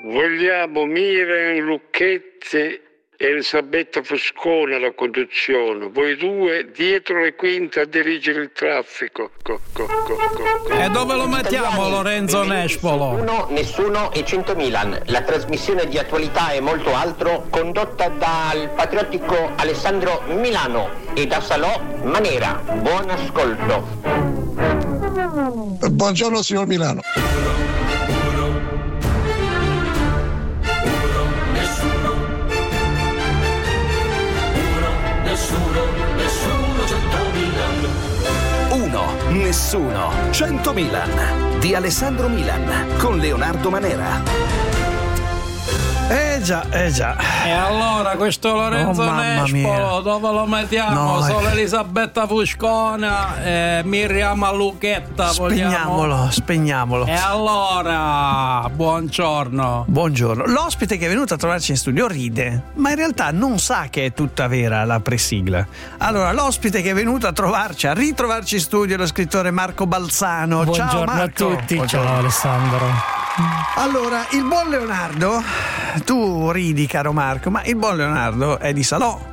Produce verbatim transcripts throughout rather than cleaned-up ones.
Vogliamo Miriam Lucchetti e Elisabetta Fusconi alla conduzione, voi due dietro le quinte a dirigere il traffico. Co, co, co, co. E dove lo mettiamo Lorenzo Nespolo? Uno, nessuno e cento Milan, la trasmissione di attualità e molto altro condotta dal patriottico Alessandro Milano e da Salò Manera. Buon ascolto. Buongiorno signor Milano. Uno, nessuno, cento Milan di Alessandro Milan con Leonardo Manera. Eh già, eh già. E allora questo Lorenzo Oh, mamma Nespolo mia. dove lo mettiamo? No, Solo eh. Elisabetta Fuscona e Miriam Lucchetta vogliamo? Spegniamolo, spegniamolo. E allora, buongiorno. Buongiorno. L'ospite che è venuto a trovarci in studio ride, ma in realtà non sa che è tutta vera la presigla. Allora, l'ospite che è venuto a trovarci, a ritrovarci in studio è lo scrittore Marco Balzano. Buongiorno Ciao Marco. a tutti, Buongiorno. ciao Alessandro. Allora, il buon Leonardo, tu ridi caro Marco, ma il buon Leonardo è di Salò.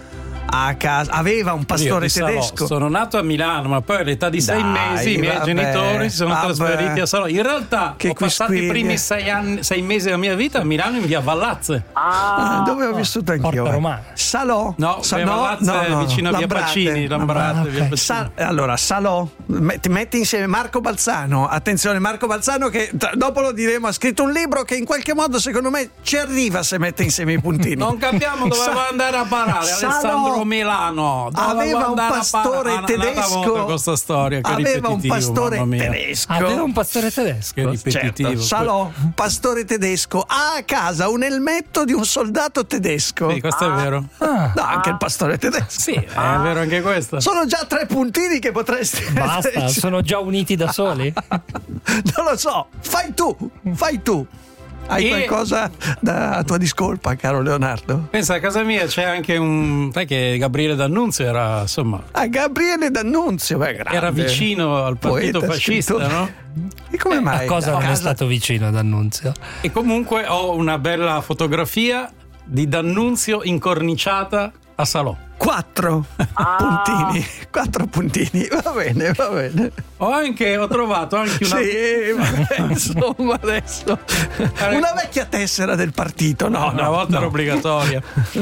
A casa aveva un pastore Io di Salò. tedesco. Sono nato a Milano, ma poi all'età di sei Dai, mesi i miei vabbè, genitori si sono vabbè. trasferiti a Salò. In realtà Che ho passato i quisquiglie. primi sei, anni, sei mesi della mia vita a Milano in via Vallazze. Ah, dove ho vissuto anch'io? Porta eh. Romana. Salò? No, Sa- via Vallazze vicino a via Lambrate. Pacini, Lambrate, Ah, via ok. Pacini. Sa- allora, Salò, metti, metti insieme Marco Balzano. Attenzione, Marco Balzano, che tra- dopo lo diremo, ha scritto un libro che in qualche modo, secondo me, ci arriva se mette insieme i puntini. Non capiamo dove Sa- va andare a parare Salò Alessandro Milano. Dove aveva va un andare a pastore parare? Ah, tedesco. Questa storia, che aveva un ripetitivo, pastore mamma mia. tedesco. Aveva un pastore tedesco. Che ripetitivo. Certo, Salò, pastore tedesco, ha a casa un elmetto di un soldato tedesco. Sì, questo è vero. Ah, No, anche il pastore tedesco. Sì, è vero anche questo. Sono già tre puntini che potresti basta, sono già uniti da soli. Non lo so, fai tu, fai tu. Hai E- qualcosa da, a tua discolpa, caro Leonardo? Pensa, a casa mia c'è anche un. Sai che Gabriele D'Annunzio era, insomma, A Gabriele D'Annunzio, beh, grande. era vicino al partito Poeta, fascista, scrittore. no? E come A mai? cosa non è casa- stato vicino D'Annunzio? E comunque ho una bella fotografia di D'Annunzio incorniciata a Salò. Quattro puntini, quattro puntini, va bene, va bene. Ho anche, ho trovato anche una. Sì, vabbè, insomma, adesso una vecchia tessera del partito, no, una no, volta no. era obbligatoria.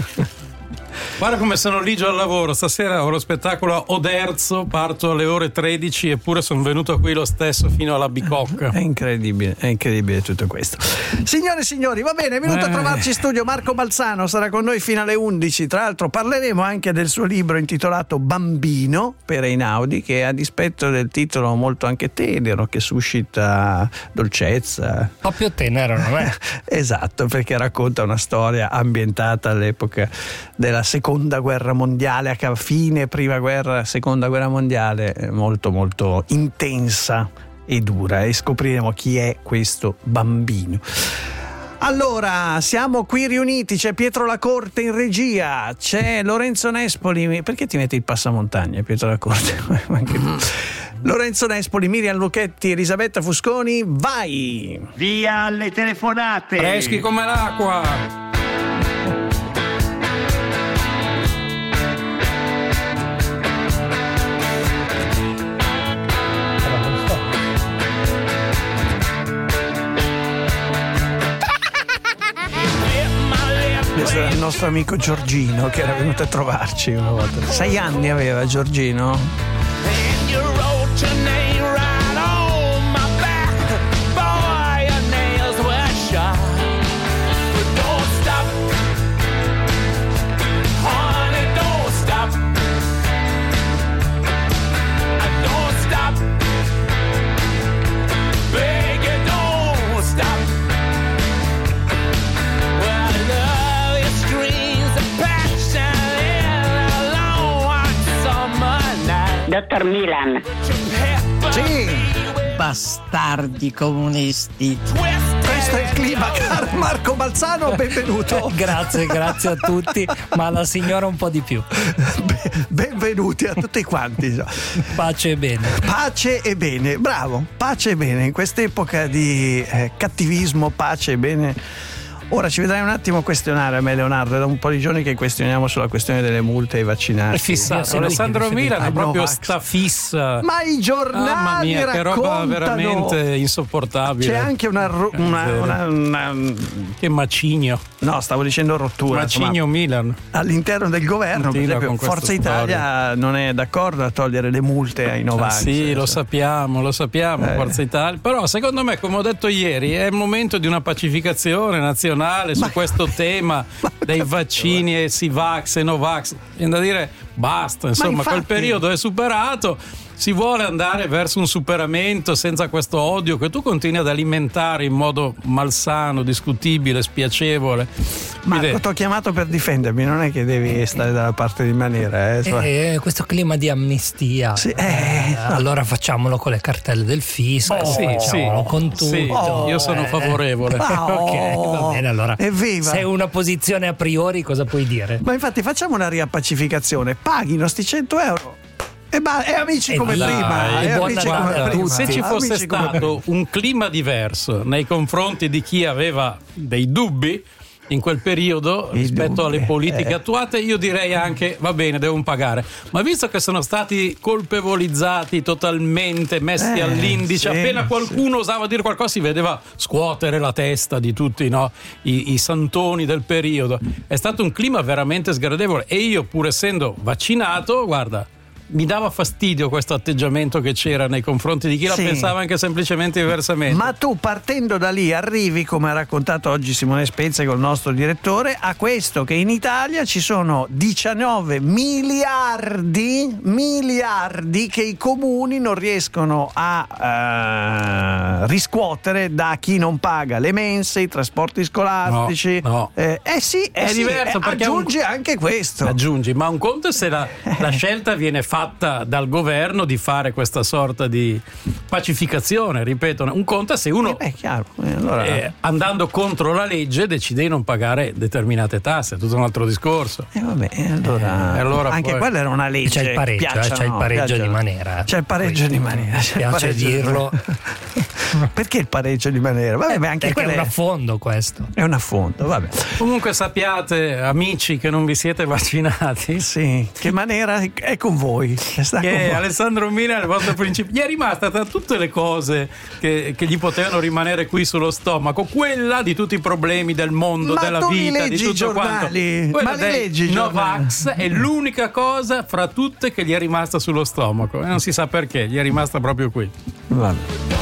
Guarda come sono ligio al lavoro. Stasera ho lo spettacolo a Oderzo, parto alle ore tredici, eppure sono venuto qui lo stesso fino alla bicocca. È incredibile, è incredibile tutto questo. Signore e signori, va bene, è venuto a Eh. trovarci in studio Marco Balzano, sarà con noi fino alle undici. Tra l'altro parleremo anche del suo libro intitolato Bambino per Einaudi, che a dispetto del titolo molto anche tenero, che suscita dolcezza. Proprio tenero, non è? Esatto, perché racconta una storia ambientata all'epoca della seconda guerra mondiale, a fine prima guerra, seconda guerra mondiale, eh, molto molto intensa e dura, e scopriremo chi è questo bambino. Allora, siamo qui riuniti, c'è Pietro Lacorte in regia, c'è Lorenzo Nespoli. Perché ti metti il passamontagna, Pietro Lacorte? Anche tu. Lorenzo Nespoli, Miriam Lucchetti, Elisabetta Fusconi, vai! Via alle telefonate. Freschi come l'acqua. Questo è il nostro amico Giorgino che era venuto a trovarci una volta. Sei anni aveva Giorgino? Dottor Milan. Sì, bastardi comunisti. questo è il clima, caro Marco Balzano. Balzano, benvenuto. Grazie, grazie a tutti, ma alla signora un po' di più. Benvenuti a tutti quanti. Pace e bene. Pace e bene, bravo, pace e bene. In quest'epoca di eh, cattivismo, pace e bene. Ora ci vedrai un attimo questionare a me, Leonardo. È da un po' di giorni che questioniamo sulla questione delle multe ai vaccinati. È fissato, Alessandro Milan è proprio sta fissa. Ma i giornali Mamma mia, che roba veramente insopportabile. C'è anche una, una, una, una, una che macigno. No, stavo dicendo rottura. Macigno insomma, Milan. All'interno del governo, per esempio, Forza Italia non è d'accordo a togliere le multe ai Novax. Ah, sì, lo sappiamo, lo sappiamo, eh. Forza Italia. Però secondo me, come ho detto ieri, è il momento di una pacificazione nazionale su ma, questo tema ma, dei vaccini e si vax e no vax. Viene da dire basta, insomma, infatti, quel periodo è superato. Si vuole andare verso un superamento senza questo odio che tu continui ad alimentare in modo malsano, discutibile, spiacevole. Marco, ti ho chiamato per difendermi, non è che devi stare dalla parte di Manera. Eh, eh, questo clima di amnistia. Sì, eh, eh, allora facciamolo con le cartelle del fisco, oh, sì, facciamolo sì, con tutto. Sì, oh, io sono favorevole. Oh, ok, va bene, allora. Evviva. Se è una posizione a priori, cosa puoi dire? Ma infatti facciamo una riappacificazione, paghino sti cento euro. E, ba- e amici e come dai, prima, e amici guarda, come prima. Se ci fosse amici stato un clima diverso nei confronti di chi aveva dei dubbi in quel periodo I rispetto dubbi, alle politiche eh. attuate, io direi anche va bene, devono pagare. Ma visto che sono stati colpevolizzati totalmente, messi eh, all'indice, sì, appena qualcuno sì. osava dire qualcosa si vedeva scuotere la testa di tutti, no? I, i santoni del periodo. È stato un clima veramente sgradevole e io, pur essendo vaccinato, guarda, mi dava fastidio questo atteggiamento che c'era nei confronti di chi sì. la pensava anche semplicemente diversamente. Ma tu, partendo da lì, arrivi, come ha raccontato oggi Simone Spezia col nostro direttore, a questo che in Italia ci sono diciannove miliardi miliardi che i comuni non riescono a uh, riscuotere da chi non paga le mense, i trasporti scolastici. No, no. Eh, eh sì, eh è sì, diverso, eh, perché aggiungi un... anche questo. Aggiungi, ma un conto è se la, la scelta viene fatta fatta dal governo di fare questa sorta di pacificazione, ripeto, un conto è se uno eh beh, chiaro. Eh, allora... eh, andando contro la legge decide di non pagare determinate tasse, è tutto un altro discorso. E eh, vabbè, allora, eh, allora anche poi... quella era una legge. C'è il pareggio, piaccia, eh, c'è il no, pareggio piaccia, di Manera. C'è il pareggio di Manera. Mi piace dirlo. Perché il pareggio di Manera? Vabbè, eh, anche perché è un è... affondo questo. È un affondo, vabbè. Comunque sappiate, amici, che non vi siete vaccinati. Sì, che Manera è con voi. Sta che con voi. Alessandro Mina è il vostro principio. Gli è rimasta tra tutte le cose che, che gli potevano rimanere qui sullo stomaco, quella di tutti i problemi del mondo, ma della vita, di tutto quanto. Quella ma li leggi Novax è l'unica cosa fra tutte che gli è rimasta sullo stomaco e non si sa perché, gli è rimasta proprio qui. Vabbè.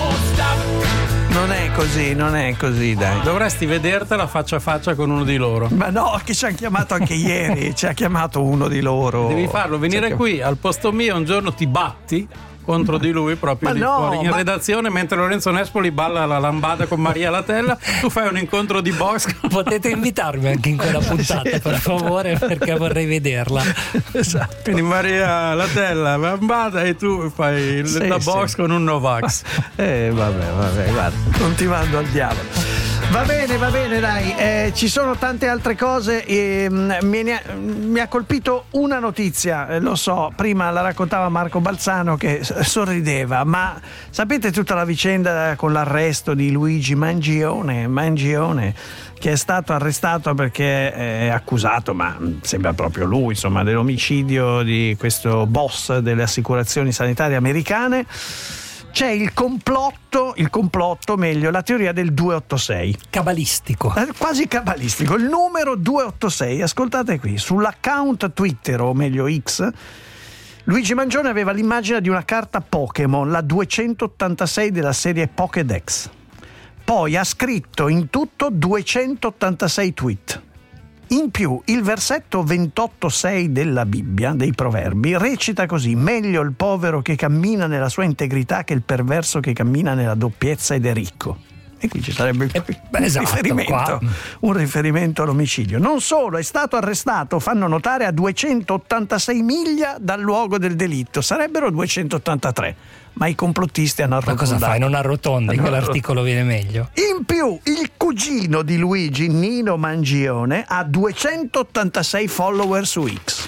Non è così, non è così, dai. Dovresti vedertela faccia a faccia con uno di loro. Ma no, che ci hanno chiamato anche ieri, ci ha chiamato uno di loro. Devi farlo, venire C'è qui al posto mio, un giorno ti batti contro di lui proprio ma lì no, fuori in ma... redazione mentre Lorenzo Nespoli balla la lambada con Maria Latella, tu fai un incontro di box. Potete invitarmi anche in quella puntata, sì, per favore, perché vorrei vederla. Esatto. Quindi Maria Latella lambada e tu fai sì, la box sì. con un Novax. Eh vabbè, vabbè, guarda, continuando al diavolo. Va bene, va bene, dai, eh, ci sono tante altre cose. Eh, mi, ha, mi ha colpito una notizia, eh, lo so, prima la raccontava Marco Balzano che sorrideva, ma sapete tutta la vicenda con l'arresto di Luigi Mangione, Mangione che è stato arrestato perché è accusato, ma sembra proprio lui, insomma, dell'omicidio di questo boss delle assicurazioni sanitarie americane. C'è il complotto, il complotto, meglio, la teoria del duecentoottantasei. Cabalistico. Eh, quasi cabalistico. Il numero duecentoottantasei, ascoltate qui, sull'account Twitter, o meglio X, Luigi Mangione aveva l'immagine di una carta Pokémon, la duecentottantasei della serie Pokédex. Poi ha scritto in tutto duecentottantasei tweet. In più, il versetto ventotto sei della Bibbia, dei Proverbi, recita così: meglio il povero che cammina nella sua integrità che il perverso che cammina nella doppiezza ed è ricco. E qui ci sarebbe eh, beh, un, esatto, riferimento, un riferimento all'omicidio. Non solo, è stato arrestato, fanno notare, a duecentottantasei miglia dal luogo del delitto. Sarebbero duecentottantatré. ma i complottisti hanno arrotondato. Ma cosa fai? Non arrotondi, che l'articolo viene meglio. In più, il cugino di Luigi, Nino Mangione, ha duecentottantasei follower su X.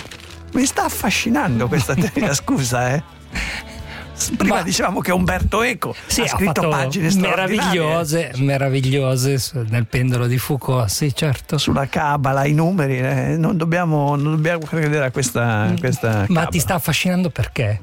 Mi sta affascinando questa teoria, scusa, eh. Prima Ma, dicevamo che Umberto Eco sì, ha scritto ha pagine meravigliose, meravigliose nel pendolo di Foucault, sì, certo. Sulla cabala, i numeri, eh, non dobbiamo, non dobbiamo credere a questa, questa Ma cabala. ti sta affascinando perché?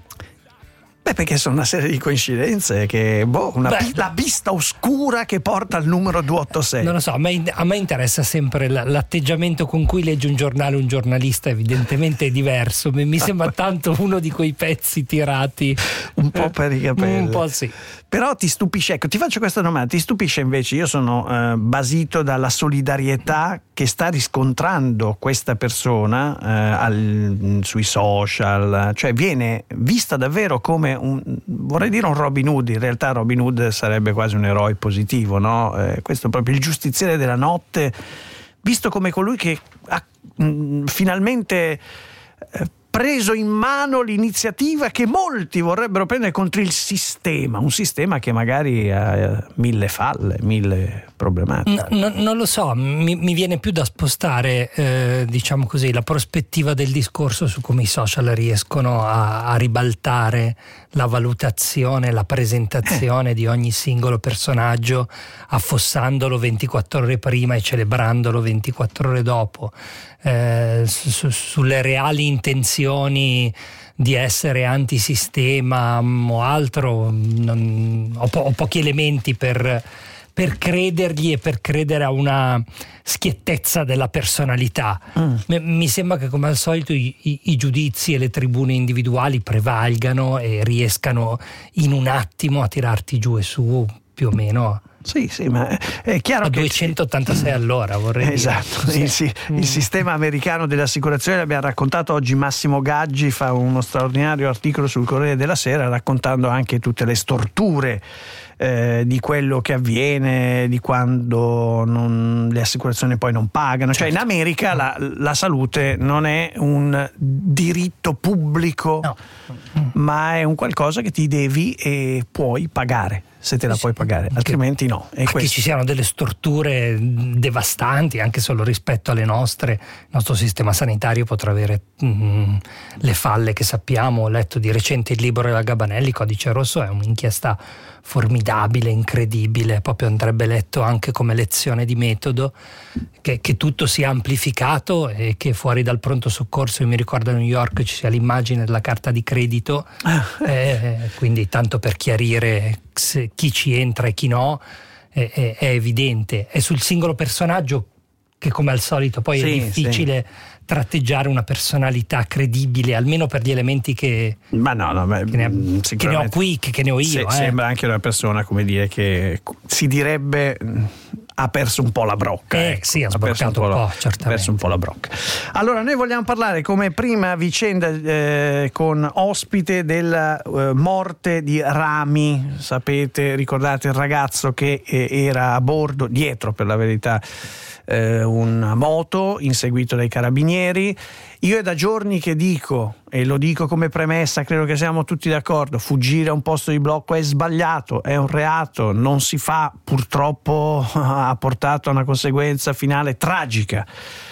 Beh, perché sono una serie di coincidenze che, boh, una Beh, pi- la pista oscura che porta al numero duecentottantasei. Non lo so, a me, a me interessa sempre l- l'atteggiamento con cui legge un giornale un giornalista, evidentemente è diverso. Mi, mi sembra tanto uno di quei pezzi tirati un po' per i capelli. Un po' sì. Però ti stupisce, ecco, ti faccio questa domanda, ti stupisce invece, io sono eh, basito dalla solidarietà che sta riscontrando questa persona eh, al, sui social, cioè viene vista davvero come un, vorrei dire un Robin Hood, in realtà Robin Hood sarebbe quasi un eroe positivo, no? Eh, questo è proprio il giustiziere della notte, visto come colui che ha mh, finalmente eh, preso in mano l'iniziativa che molti vorrebbero prendere contro il sistema, un sistema che magari ha mille falle, mille problematiche. No, no, non lo so, mi, mi viene più da spostare, eh, diciamo così, la prospettiva del discorso su come i social riescono a, a ribaltare la valutazione, la presentazione eh. di ogni singolo personaggio, affossandolo ventiquattro ore prima e celebrandolo ventiquattro ore dopo. Eh, su, sulle reali intenzioni di essere antisistema o altro non, ho, po- ho pochi elementi per, per credergli e per credere a una schiettezza della personalità. mm. M- mi sembra che come al solito i, i, i giudizi e le tribune individuali prevalgano e riescano in un attimo a tirarti giù e su più o meno. Sì, sì, ma è chiaro a che duecentottantasei all'ora, vorrei esatto, dire. Il, sì. il sistema americano delle assicurazioni, l'abbiamo raccontato oggi. Massimo Gaggi fa uno straordinario articolo sul Corriere della Sera raccontando anche tutte le storture eh, di quello che avviene, di quando non, le assicurazioni poi non pagano. Certo. Cioè in America la, la salute non è un diritto pubblico, no. ma è un qualcosa che ti devi e puoi pagare, se te la puoi pagare, altrimenti no. E che ci siano delle storture devastanti anche solo rispetto alle nostre, il nostro sistema sanitario potrà avere mm, le falle che sappiamo. Ho letto di recente il libro della Gabanelli, Codice Rosso, è un'inchiesta formidabile, incredibile, proprio andrebbe letto anche come lezione di metodo, che, che tutto sia amplificato e che fuori dal pronto soccorso, io mi ricordo a New York, ci sia l'immagine della carta di credito, eh, quindi tanto per chiarire se, chi ci entra e chi no, è, è, è evidente. È sul singolo personaggio che come al solito poi sì, è difficile sì. tratteggiare una personalità credibile, almeno per gli elementi che, ma no, no, ma che, ne, ha, che ne ho qui, che, che ne ho io. Se, eh. Sembra anche una persona, come dire, che si direbbe ha perso un po' la brocca. Eh, ecco. sì, ha sbroccato un po', un po' la, certamente. Ha perso un po' la brocca. Allora, noi vogliamo parlare come prima vicenda eh, con ospite della eh, morte di Rami. Sapete, ricordate il ragazzo che eh, era a bordo, dietro per la verità, eh, una moto, inseguito dai carabinieri. Io è da giorni che dico, e lo dico come premessa, credo che siamo tutti d'accordo, fuggire a un posto di blocco è sbagliato, è un reato, non si fa, purtroppo ha portato a una conseguenza finale tragica.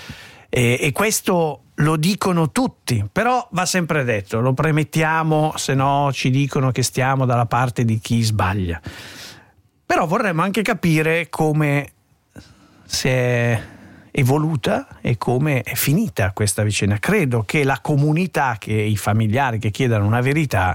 E, e questo lo dicono tutti, però va sempre detto, lo premettiamo, se no ci dicono che stiamo dalla parte di chi sbaglia. Però vorremmo anche capire come si è evoluta e come è finita questa vicenda. Credo che la comunità, che i familiari che chiedano una verità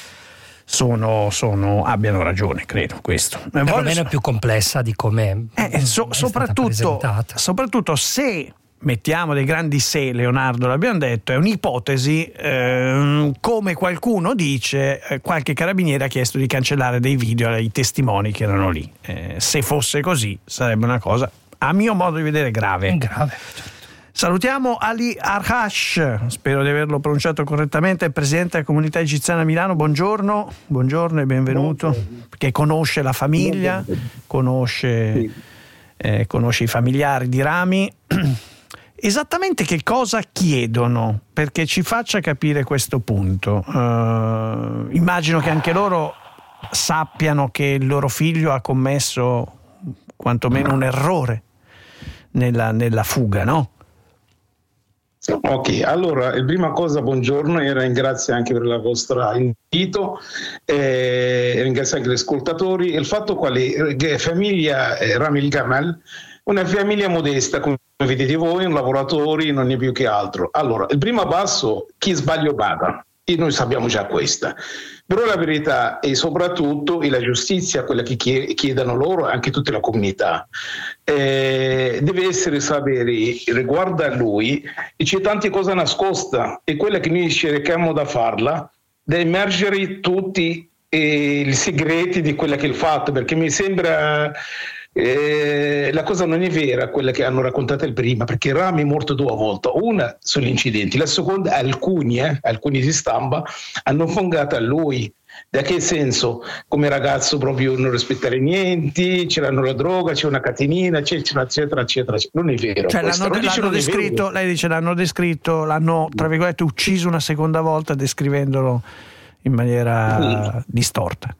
sono, sono abbiano ragione, credo questo. Perlomeno è più complessa di come eh, so, è soprattutto, soprattutto se mettiamo dei grandi se, Leonardo, l'abbiamo detto, è un'ipotesi, eh, come qualcuno dice, eh, qualche carabiniere ha chiesto di cancellare dei video ai testimoni che erano lì. Eh, se fosse così sarebbe una cosa, a mio modo di vedere, grave. Grave. Salutiamo Ali Arhash, spero di averlo pronunciato correttamente, il presidente della comunità egiziana a Milano. Buongiorno, buongiorno e benvenuto. Buongiorno. Che conosce la famiglia, conosce, sì. eh, conosce i familiari di Rami Esattamente che cosa chiedono? Perché ci faccia capire questo punto. Uh, immagino che anche loro sappiano che il loro figlio ha commesso quantomeno un errore nella, nella fuga, no? Ok, allora, la prima cosa, buongiorno e ringrazio anche per il vostro invito, eh, ringrazio anche gli ascoltatori. Il fatto qual è? Che famiglia eh, Rami Gamal, una famiglia modesta, come vedete voi, un lavoratori, non è più che altro. Allora, il primo passo, chi sbaglio paga, e noi sappiamo già questa. Però la verità è soprattutto è la giustizia, quella che chiedono loro e anche tutta la comunità. Eh, deve essere sapere riguardo a lui, e c'è tante cose nascoste, e quella che noi cerchiamo da farla, da emergere tutti eh, i segreti di quella che è il fatto, perché mi sembra... Eh, la cosa non è vera quella che hanno raccontato il prima, perché Rami è morto due volte, una sugli incidenti, la seconda alcuni eh, alcuni di stampa hanno fongato a lui. Da che senso? Come ragazzo proprio non rispettare niente, c'erano la droga, c'è una catenina, eccetera eccetera eccetera. Non è vero. Cioè, l'hanno, l'hanno descritto, lei dice l'hanno descritto, l'hanno tra virgolette ucciso una seconda volta descrivendolo in maniera sì. distorta.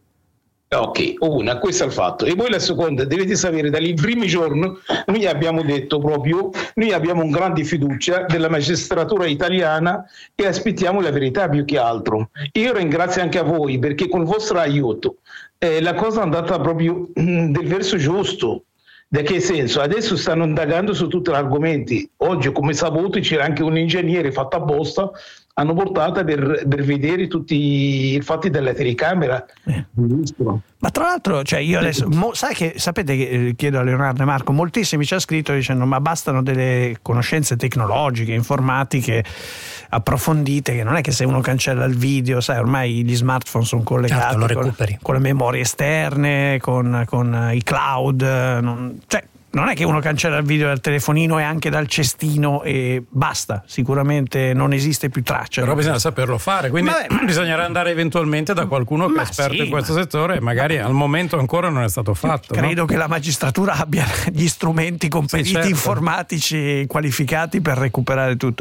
Ok, una, questo è il fatto. E poi la seconda, dovete sapere, dai primi giorni noi abbiamo detto proprio, noi abbiamo un grande fiducia della magistratura italiana e aspettiamo la verità più che altro. Io ringrazio anche a voi perché con il vostro aiuto eh, la cosa è andata proprio mh, del verso giusto. Da che senso? Adesso stanno indagando su tutti gli argomenti. Oggi, come saputo, c'era anche un ingegnere fatto apposta, hanno portato per, per vedere tutti i fatti della telecamera. Eh. Ma tra l'altro, cioè io adesso, mo, sai che, sapete che eh, chiedo a Leonardo e Marco, moltissimi ci ha scritto dicendo ma bastano delle conoscenze tecnologiche, informatiche approfondite, che non è che se uno cancella il video, sai, ormai gli smartphone sono collegati certo, con, con le memorie esterne, con, con i cloud, non, cioè non è che uno cancella il video dal telefonino e anche dal cestino e basta, sicuramente non esiste più traccia. Però bisogna saperlo fare, quindi Vabbè. bisognerà andare eventualmente da qualcuno che è esperto sì, in questo ma... settore e magari al momento ancora non è stato fatto. Credo no? che la magistratura abbia gli strumenti competiti sì, certo. informatici qualificati per recuperare tutto.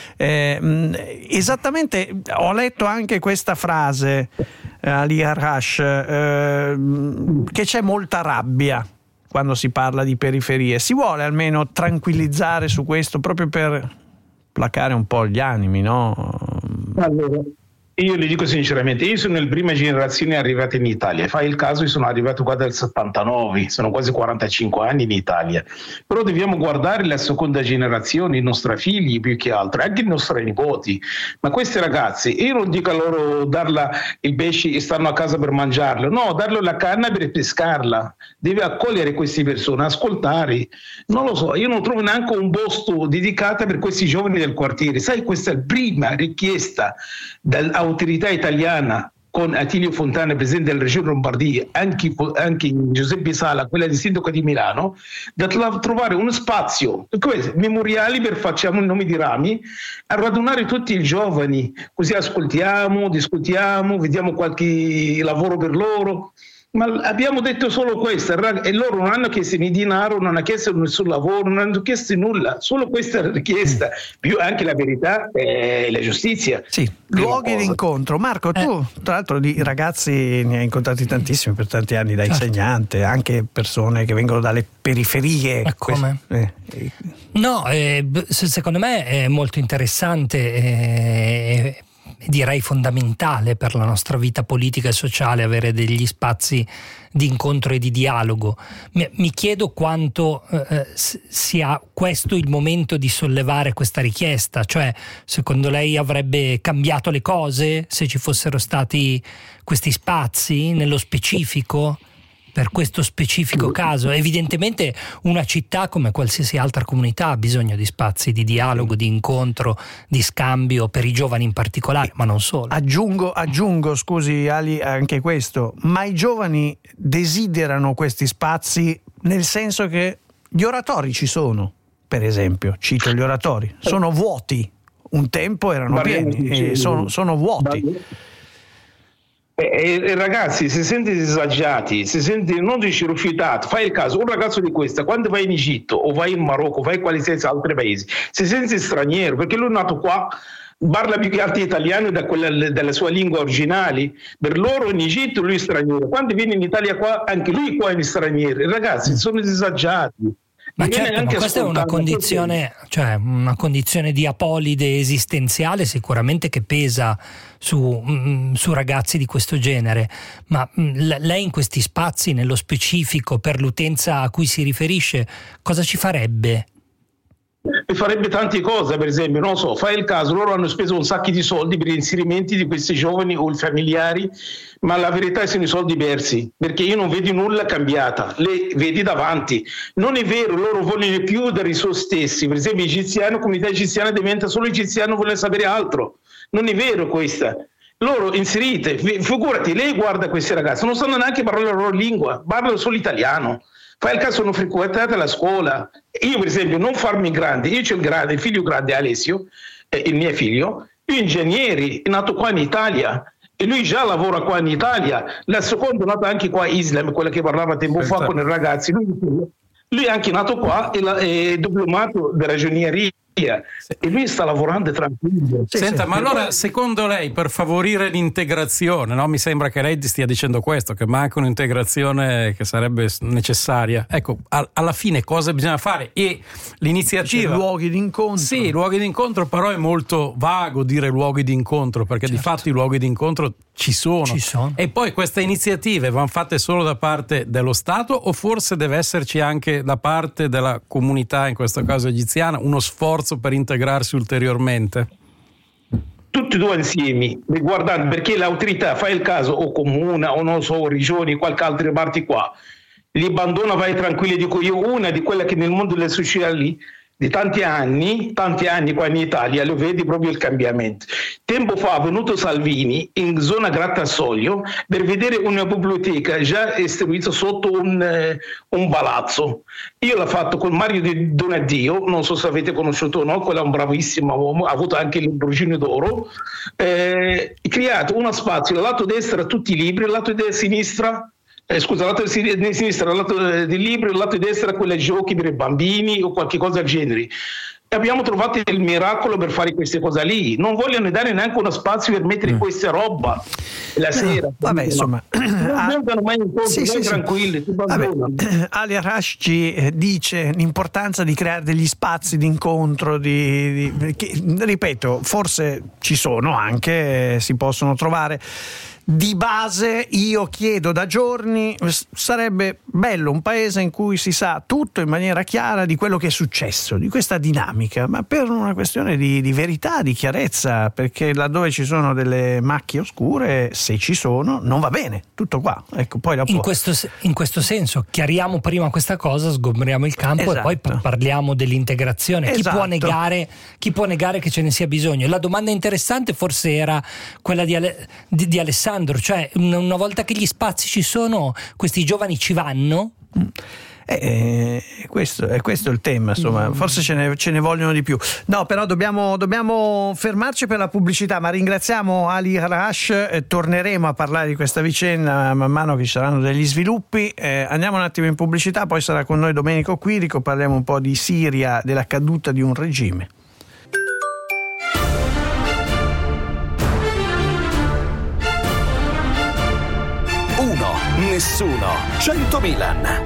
Eh, esattamente, ho letto anche questa frase eh, Ali Arash, eh, che c'è molta rabbia quando si parla di periferie. Si vuole almeno tranquillizzare su questo proprio per placare un po' gli animi, no? Allora, io le dico sinceramente, io sono la prima generazione arrivata in Italia. Fai il caso, io sono arrivato qua dal settantanove, sono quasi quarantacinque anni in Italia. Però dobbiamo guardare la seconda generazione, i nostri figli più che altro, anche i nostri nipoti. Ma questi ragazzi, io non dico a loro darla il pesce e stanno a casa per mangiarlo, no, darlo la canna per pescarla. Deve accogliere queste persone, ascoltare. Non lo so, io non trovo neanche un posto dedicato per questi giovani del quartiere. Sai, questa è la prima richiesta dall'autorità italiana con Attilio Fontana, presidente della regione Lombardia, anche, anche Giuseppe Sala, quella di sindaco di Milano, da trovare uno spazio memoriali per, facciamo il nome di Rami, a radunare tutti i giovani, così ascoltiamo, discutiamo, vediamo qualche lavoro per loro. Ma abbiamo detto solo questo e loro non hanno chiesto né denaro, non hanno chiesto nessun lavoro, non hanno chiesto nulla, solo questa richiesta, più anche la verità e la giustizia. Sì, luoghi di incontro. Marco, tu eh. tra l'altro di ragazzi ne hai incontrati tantissimi per tanti anni da certo. insegnante, anche persone che vengono dalle periferie. Ma come? Eh. No, eh, secondo me è molto interessante eh, direi fondamentale per la nostra vita politica e sociale avere degli spazi di incontro e di dialogo. Mi chiedo quanto eh, sia questo il momento di sollevare questa richiesta, cioè secondo lei avrebbe cambiato le cose se ci fossero stati questi spazi nello specifico? Per questo specifico caso, evidentemente una città come qualsiasi altra comunità ha bisogno di spazi di dialogo, di incontro, di scambio per i giovani in particolare, ma non solo. Aggiungo, aggiungo, scusi Ali, anche questo, ma i giovani desiderano questi spazi nel senso che gli oratori ci sono, per esempio, cito gli oratori, sono vuoti, un tempo erano pieni e sono, sono vuoti. E, e ragazzi, si sente disagiati, si sente non dici rifiutato. Fai il caso, un ragazzo di questa, quando vai in Egitto o vai in Marocco, vai in qualsiasi altri paesi, si sente straniero perché lui è nato qua, parla più che altro italiano da quella, della sua lingua originale. Per loro in Egitto lui è straniero, quando viene in Italia qua, anche lui qua è straniero. I ragazzi sono disagiati. Ma certo, ma questa è una condizione, cioè una condizione di apolide esistenziale sicuramente che pesa su, mm, su ragazzi di questo genere. Ma mm, lei in questi spazi, nello specifico, per l'utenza a cui si riferisce, cosa ci farebbe? E farebbe tante cose, per esempio, non so, fai il caso, loro hanno speso un sacco di soldi per gli inserimenti di questi giovani o i familiari, ma la verità è che sono i soldi persi, perché io non vedo nulla cambiata, le vedi davanti. Non è vero, loro vogliono più dei risorse stessi, per esempio egiziano, la comunità egiziana diventa solo egiziano, vuole sapere altro. Non è vero questa. Loro inserite, figurati, lei guarda questi ragazzi, non sanno neanche parlare la loro lingua, parlano solo italiano. Fai il caso, non frequentate la scuola. Io per esempio non farmi grande, io c'ho il grande, il figlio grande Alessio, eh, il mio figlio, lui è ingegnere, è nato qua in Italia e lui già lavora qua in Italia. La seconda è nato anche qua a Islam, quella che parlava tempo fa con i ragazzi. Lui, lui è anche nato qua e è diplomato di ragioneria. E lui sta lavorando tranquillo. Senta, ma allora secondo lei per favorire l'integrazione, no? Mi sembra che lei stia dicendo questo, che manca un'integrazione che sarebbe necessaria. Ecco, a- alla fine cosa bisogna fare? E l'iniziativa, cioè, luoghi di incontro. Sì, luoghi di incontro, però è molto vago dire luoghi di incontro, perché certo, di fatto i luoghi di incontro ci sono. ci sono. E poi queste iniziative vanno fatte solo da parte dello Stato o forse deve esserci anche da parte della comunità, in questo caso egiziana, uno sforzo per integrarsi ulteriormente? Tutti e due insieme, guardate, perché l'autorità fa il caso o comune o non so, regioni, qualche altra parte qua, li abbandona, vai tranquilli. Dico io, una di quelle che nel mondo delle sociali di tanti anni, tanti anni qua in Italia, lo vedi proprio il cambiamento. Tempo fa è venuto Salvini in zona Grattasoglia per vedere una biblioteca già istituita sotto un, eh, un palazzo. Io l'ho fatto con Mario Di Donadio, non so se avete conosciuto o no, quello è un bravissimo uomo, ha avuto anche il Brugino d'Oro. Eh, ha creato uno spazio, al lato destra tutti i libri, al lato di sinistra Eh, scusa, al lato di sinistra, al lato dei libri, al lato di destra quelli giochi per i bambini o qualche cosa del genere. E abbiamo trovato il miracolo per fare queste cose lì. Non vogliono dare neanche uno spazio per mettere mm. questa roba la no, sera. Vabbè, insomma, non vengono mai incontro, sì, sì, tranquilli. Sì. Ali Arash ci dice l'importanza di creare degli spazi di incontro, di, di, che, ripeto, forse ci sono anche, si possono trovare. Di base io chiedo da giorni, sarebbe bello un paese in cui si sa tutto in maniera chiara di quello che è successo, di questa dinamica, ma per una questione di, di verità, di chiarezza, perché laddove ci sono delle macchie oscure, se ci sono, non va bene, tutto qua. Ecco, poi dopo... in, questo, in questo senso chiariamo prima questa cosa, sgombriamo il campo, esatto, e poi parliamo dell'integrazione. Esatto. Chi può negare, chi può negare che ce ne sia bisogno? La domanda interessante forse era quella di, Ale, di, di Alessandro, cioè una volta che gli spazi ci sono, questi giovani ci vanno? Eh, questo, è questo il tema, insomma, forse ce ne, ce ne vogliono di più. No, però dobbiamo, dobbiamo fermarci per la pubblicità, ma ringraziamo Ali Arash, eh, torneremo a parlare di questa vicenda man mano che ci saranno degli sviluppi. Eh, andiamo un attimo in pubblicità, poi sarà con noi Domenico Quirico, parliamo un po' di Siria, della caduta di un regime. Uno, nessuno, cento Milan.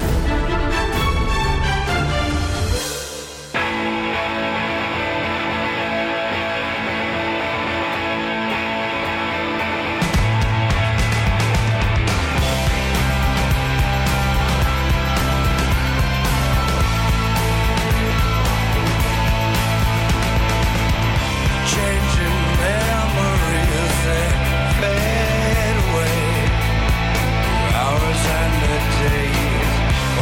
Hours and the days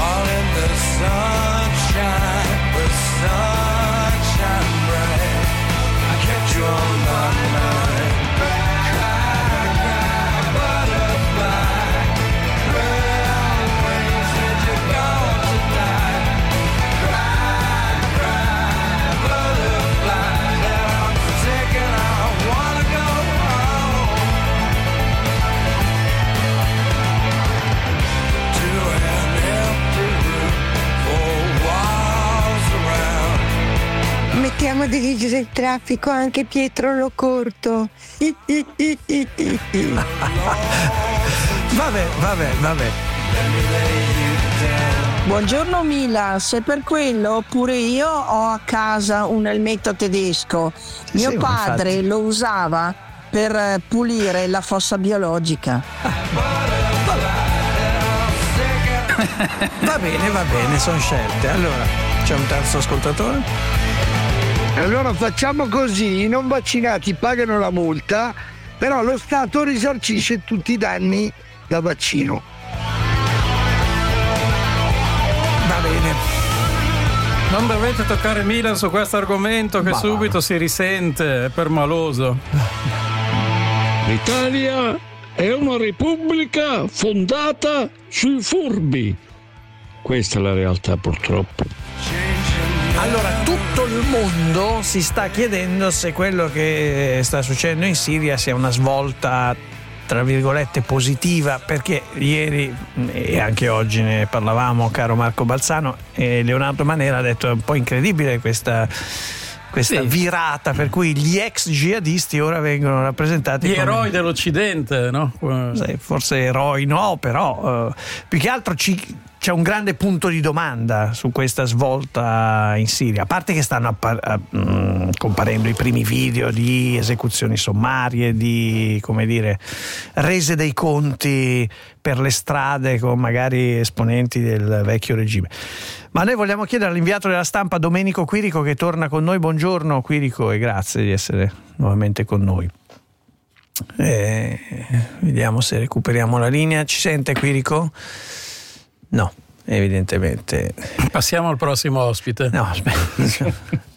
portiamo a dirigere il traffico anche Pietro Locorto. Vabbè, vabbè, vabbè. Buongiorno Mila, se per quello pure io ho a casa un elmetto tedesco. Mio Sì, padre infatti. lo usava per pulire la fossa biologica. Va bene, va bene, sono scelte. Allora, c'è un terzo ascoltatore? Allora facciamo così, i non vaccinati pagano la multa, però lo Stato risarcisce tutti i danni da vaccino. Va bene. Non dovete toccare Milan su questo argomento che Ma subito va. si risente, è permaloso. L'Italia è una repubblica fondata sui furbi. Questa è la realtà, purtroppo. Allora, tutto il mondo si sta chiedendo se quello che sta succedendo in Siria sia una svolta, tra virgolette, positiva, perché ieri e anche oggi ne parlavamo, caro Marco Balzano, e Leonardo Manera ha detto è un po' incredibile questa, questa Sì. virata per cui gli ex jihadisti ora vengono rappresentati Gli come eroi dell'Occidente, no? Sì, forse eroi no, però eh, più che altro ci, c'è un grande punto di domanda su questa svolta in Siria, a parte che stanno appar- a, mh, comparendo i primi video di esecuzioni sommarie, di, come dire, rese dei conti per le strade con magari esponenti del vecchio regime. Ma noi vogliamo chiedere all'inviato della stampa Domenico Quirico, che torna con noi. Buongiorno Quirico e grazie di essere nuovamente con noi. Eh, vediamo se recuperiamo la linea. Ci sente Quirico? No, evidentemente. Passiamo al prossimo ospite. No, aspetta.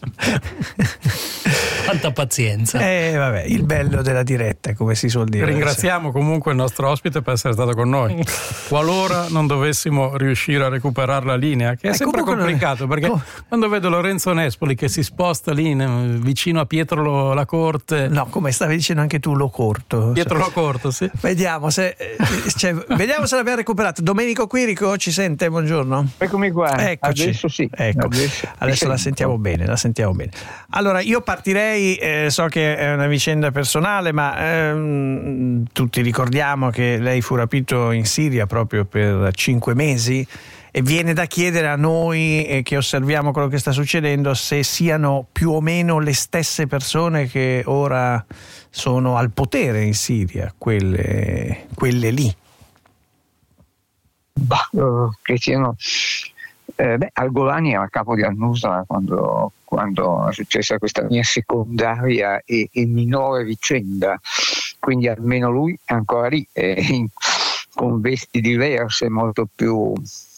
Quanta pazienza. Eh, vabbè, il bello della diretta, come si suol dire. Ringraziamo comunque il nostro ospite per essere stato con noi. Qualora non dovessimo riuscire a recuperare la linea, che è Eh, sempre comunque complicato, perché com- quando vedo Lorenzo Nespoli che si sposta lì in- vicino a Pietro Lo- la Corte. No, come stavi dicendo anche tu, lo corto. Pietro la Corte, sì. Vediamo se, eh, cioè, vediamo se l'abbiamo recuperato. Domenico Quirico ci sente? Buongiorno. Eccomi qua. Eccoci. Adesso sì. Ecco. Adesso, Adesso la sentiamo bene, la sentiamo bene. Allora, io partirei, eh, so che è una vicenda personale, ma ehm, tutti ricordiamo che lei fu rapito in Siria proprio per cinque mesi e viene da chiedere a noi eh, che osserviamo quello che sta succedendo se siano più o meno le stesse persone che ora sono al potere in Siria, quelle, quelle lì. Bah, uh, che siano eh, beh, Al-Golani era capo di Al-Nusra quando, quando è successa questa mia secondaria e, e minore vicenda, quindi almeno lui è ancora lì, eh, in, con vesti diverse, molto più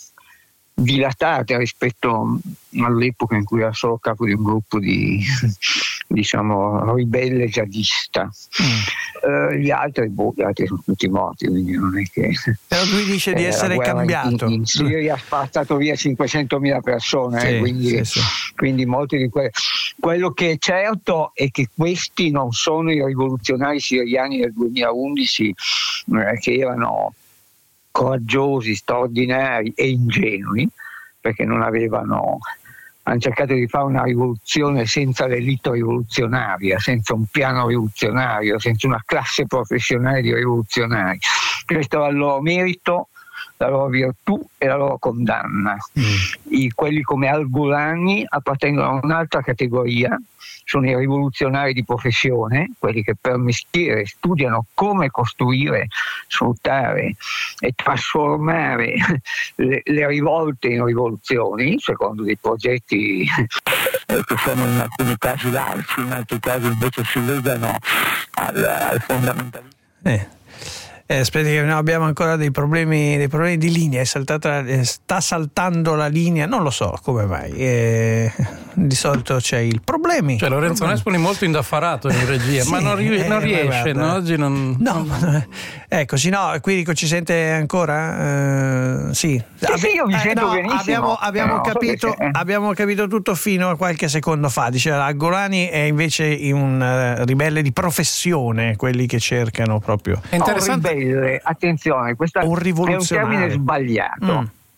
dilatate rispetto all'epoca in cui era solo capo di un gruppo di diciamo ribelle jihadista. Mm. Uh, gli altri, boh, gli altri sono tutti morti, quindi non è che. Però lui dice di eh, essere cambiato. In, in Siria ha spazzato via cinquecentomila persone, sì, eh, quindi, sì, sì. quindi molti di que- quello che è certo è che questi non sono i rivoluzionari siriani del duemilaundici eh, che erano coraggiosi, straordinari e ingenui, perché non avevano, hanno cercato di fare una rivoluzione senza l'elite rivoluzionaria, senza un piano rivoluzionario, senza una classe professionale di rivoluzionari. Questo era il loro merito, la loro virtù e la loro condanna. Mm. I, quelli come Al-Golani appartengono a un'altra categoria, sono i rivoluzionari di professione, quelli che per mestiere studiano come costruire, sfruttare e trasformare le, le rivolte in rivoluzioni, secondo dei progetti che sono in alcuni casi laici, in altri casi invece si legano al, al fondamentalismo. Eh. Eh, aspetti che no, abbiamo ancora dei problemi, dei problemi di linea, è saltata, eh, sta saltando la linea, non lo so come mai, eh, di solito c'è il problemi. Cioè Lorenzo problemi. Nespoli molto indaffarato in regia, sì, ma non, ri- non riesce, eh, no? Oggi non... No, non... eccoci, no, Quirico ci sente ancora? Uh, sì, sì, sì, io mi sento eh, no, benissimo. Abbiamo, abbiamo, no, capito, so abbiamo capito tutto fino a qualche secondo fa, diceva Al-Golani è invece un uh, ribelle di professione, quelli che cercano proprio... È interessante. Ribelle, attenzione, questo è un termine sbagliato. Mm.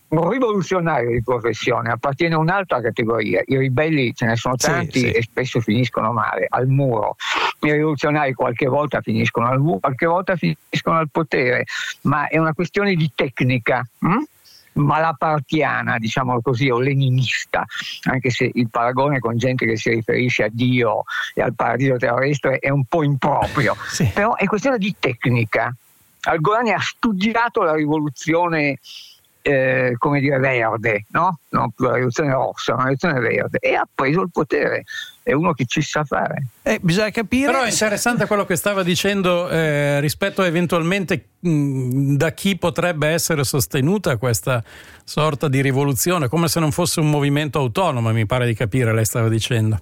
un rivoluzionario di professione appartiene a un'altra categoria. I ribelli ce ne sono tanti, sì, sì, e spesso finiscono male, al muro. I rivoluzionari qualche volta finiscono al muro, qualche volta finiscono al potere, ma è una questione di tecnica. Hm? Malapartiana, diciamo così, o leninista, anche se il paragone con gente che si riferisce a Dio e al paradiso terrestre è un po' improprio, sì, però è questione di tecnica. Al-Golani ha studiato la rivoluzione eh, come dire verde, no? Non più la rivoluzione rossa, ma la rivoluzione verde, e ha preso il potere. È uno che ci sa fare. Eh, bisogna capire. Però è interessante quello che stava dicendo eh, rispetto a eventualmente mh, da chi potrebbe essere sostenuta questa sorta di rivoluzione, come se non fosse un movimento autonomo, mi pare di capire, lei stava dicendo.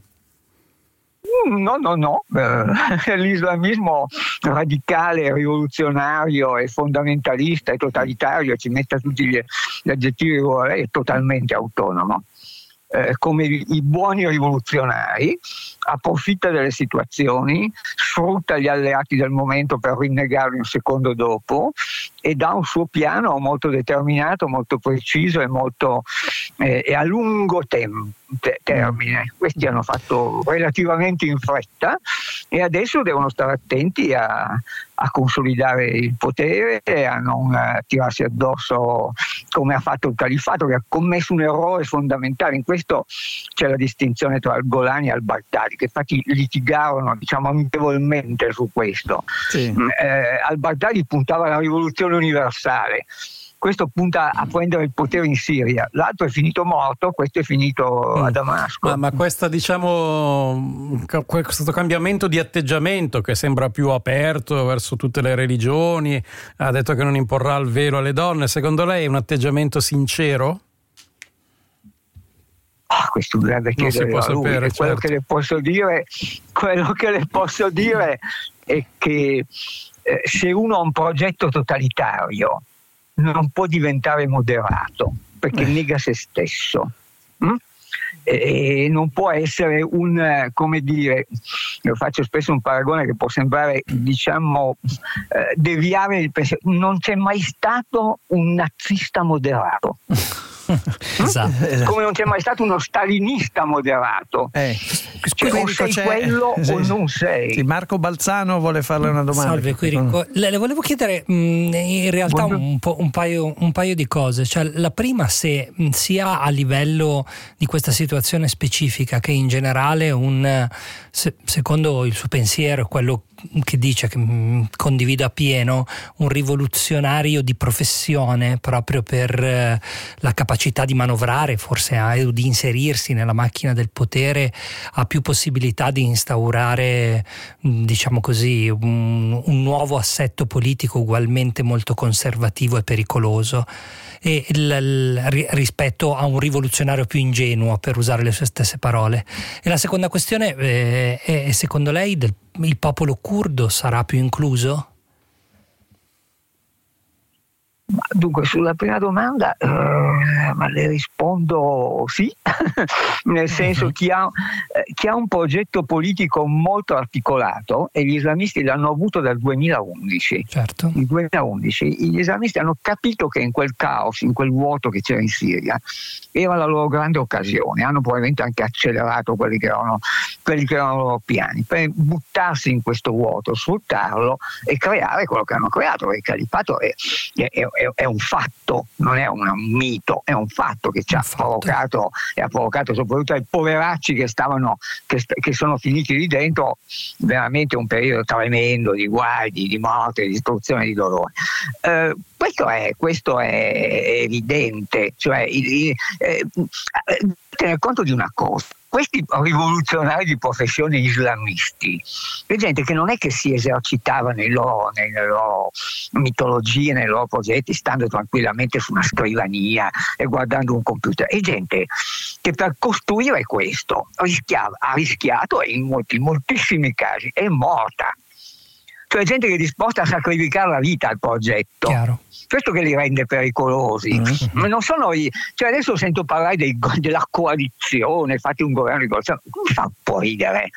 No, no, no. Eh, l'islamismo radicale, rivoluzionario e fondamentalista e totalitario, ci metta tutti gli, gli aggettivi che vuole, è totalmente autonomo. Eh, come i buoni rivoluzionari, approfitta delle situazioni, sfrutta gli alleati del momento per rinnegarli un secondo dopo e dà un suo piano molto determinato, molto preciso e molto eh, e a lungo tem- te- termine. Questi hanno fatto relativamente in fretta e adesso devono stare attenti a, a consolidare il potere e a non uh, tirarsi addosso come ha fatto il califfato, che ha commesso un errore fondamentale. In questo c'è la distinzione tra Al-Golani e al-Baghdadi, che infatti litigarono, diciamo, amichevolmente su questo. Sì. Eh, al-Baghdadi puntava alla rivoluzione universale, questo punta a prendere il potere in Siria, l'altro è finito morto, questo è finito a Damasco. Ma, ma questa, diciamo, questo cambiamento di atteggiamento che sembra più aperto verso tutte le religioni, ha detto che non imporrà il velo alle donne, secondo lei è un atteggiamento sincero? Ah, questo dovrebbe chiedere a lui. Sapere, quello certo. che le posso dire, quello che le posso dire è che eh, se uno ha un progetto totalitario non può diventare moderato perché eh. nega se stesso. Mm? E non può essere un, come dire, io faccio spesso un paragone che può sembrare, diciamo, eh, deviare il pensiero. Non c'è mai stato un nazista moderato. Esatto. Come non c'è mai stato uno stalinista moderato. Eh. Cioè, o sei c'è... quello sì, o non sei. Sì, Marco Balzano vuole farle una domanda. Salve Quirico. Le, le volevo chiedere mh, in realtà un, po', un, paio, un paio di cose. Cioè, la prima, se mh, sia a livello di questa situazione specifica che in generale un, se, secondo il suo pensiero, quello che dice, che mh, condivido appieno, un rivoluzionario di professione proprio per eh, la capacità di manovrare, forse anche di inserirsi nella macchina del potere, ha più possibilità di instaurare, mh, diciamo così, un, un nuovo assetto politico ugualmente molto conservativo e pericoloso, e il, il, rispetto a un rivoluzionario più ingenuo, per usare le sue stesse parole. E la seconda questione eh, è, secondo lei del, il popolo curdo sarà più incluso? Dunque, sulla prima domanda eh, ma le rispondo sì, nel senso chi ha, eh, chi ha un progetto politico molto articolato, e gli islamisti l'hanno avuto dal duemilaundici. Certo. Il duemilaundici gli islamisti hanno capito che in quel caos, in quel vuoto che c'era in Siria, era la loro grande occasione, hanno probabilmente anche accelerato quelli che erano, quelli che erano i loro piani, per buttarsi in questo vuoto, sfruttarlo e creare quello che hanno creato, perché il califfato è, è, è è un fatto, non è un, un mito, è un fatto che ci ha provocato e ha provocato soprattutto ai poveracci che stavano che, che sono finiti lì dentro veramente un periodo tremendo di guai, di, di morte, di distruzione, di dolore. Eh, questo è, questo è evidente, cioè il, il, eh, tener conto di una cosa. Questi rivoluzionari di professione islamisti è gente che non è che si esercitava nei loro, nelle loro mitologie, nei loro progetti, stando tranquillamente su una scrivania e guardando un computer. È gente che per costruire questo rischiava, ha rischiato e in molti, in moltissimi casi è morta. Cioè gente che è disposta a sacrificare la vita al progetto. Chiaro. Questo che li rende pericolosi. Mm-hmm. Non sono i, cioè adesso sento parlare dei, della coalizione, fate un governo di coalizione, mi fa un po' ridere.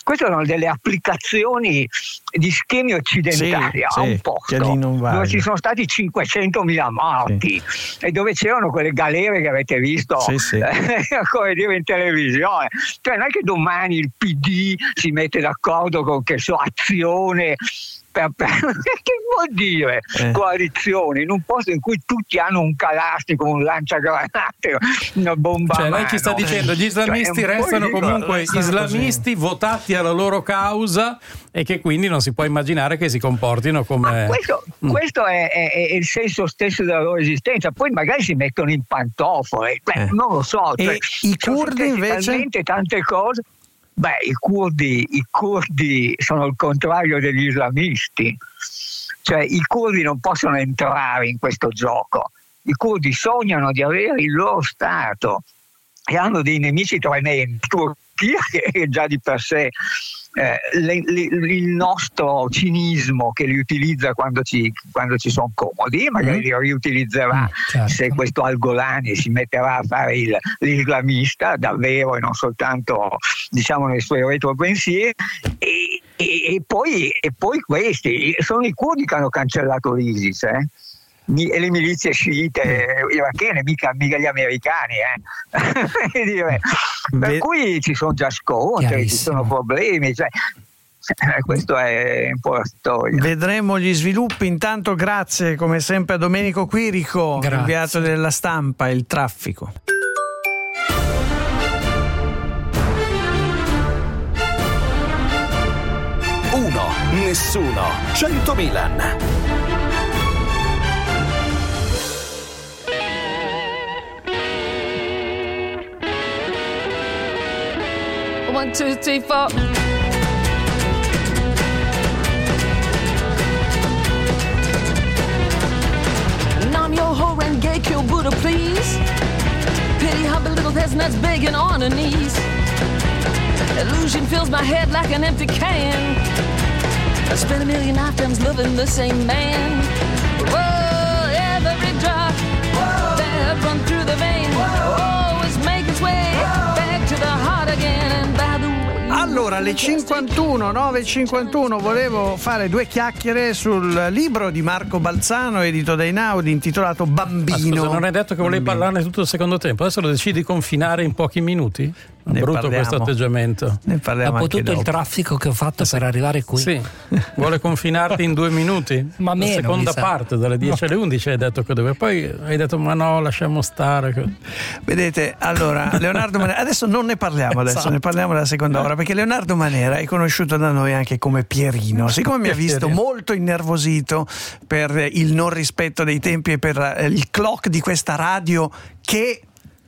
queste sono delle applicazioni di schemi occidentali sì, a sì, un posto dove ci sono stati cinquecentomila morti sì. e dove c'erano quelle galere che avete visto sì, sì. come dire in televisione. Cioè non è che domani il P D si mette d'accordo con che so Azione per, per, che vuol dire eh. coalizione in un posto in cui tutti hanno un calastico, un lanciagranate, una bomba cioè a lei mano. ci sta dicendo gli islamisti cioè, restano comunque islamisti così. Votati alla loro causa e che quindi non si può immaginare che si comportino come Ma questo, mm. questo è, è, è il senso stesso della loro esistenza. Poi magari si mettono in pantofole. Beh, eh. non lo so, cioè, e i curdi invece talmente tante cose. Beh, i curdi, i curdi sono il contrario degli islamisti, cioè i curdi non possono entrare in questo gioco. I curdi sognano di avere il loro Stato e hanno dei nemici tremendi. Turchia, che è già di per sé eh, le, le, il nostro cinismo che li utilizza quando ci, quando ci sono comodi, magari mm. li riutilizzerà mm, certo. se questo Al-Golani si metterà a fare il, l'islamista davvero e non soltanto diciamo nei suoi retropensieri e, e, e, poi, e poi questi sono i curdi che hanno cancellato l'ISIS eh? e le milizie sciite irachene, mica, mica gli americani eh? dire, per cui ci sono già scontri, ci sono problemi, cioè, questo è un po' la storia. Vedremo gli sviluppi. Intanto grazie come sempre a Domenico Quirico, grazie. Inviato della Stampa, Il traffico. Uno, nessuno, cento Milan. One, two, three, four. Nam yo ho renge kyo Buddha, please. Pity how the little peasant's begging on her knees. Illusion fills my head like an empty can. I spent a million lifetimes loving the same man. Whoa, every drop that run through the vein always make its way back to the heart again. And by the way, allora, alle cinquantuno, nove e cinquantuno, volevo fare due chiacchiere sul libro di Marco Balzano, edito da Einaudi, intitolato Bambino. Ma scusa, non hai detto che volevi Bambino. parlarne tutto il secondo tempo? Adesso lo decidi di confinare in pochi minuti? Ne brutto parliamo. Questo atteggiamento. Ne parliamo Dopo tutto dopo. il traffico che ho fatto sì. per arrivare qui. Sì. Vuole confinarti in due minuti? Ma meno, la seconda parte, dalle dieci alle undici hai detto che dove. Poi hai detto ma no, lasciamo stare. Vedete, allora, Leonardo Manera, adesso non ne parliamo, adesso esatto. ne parliamo della seconda ora, perché Leonardo Manera è conosciuto da noi anche come Pierino. Siccome mi ha visto molto innervosito per il non rispetto dei tempi e per il clock di questa radio, che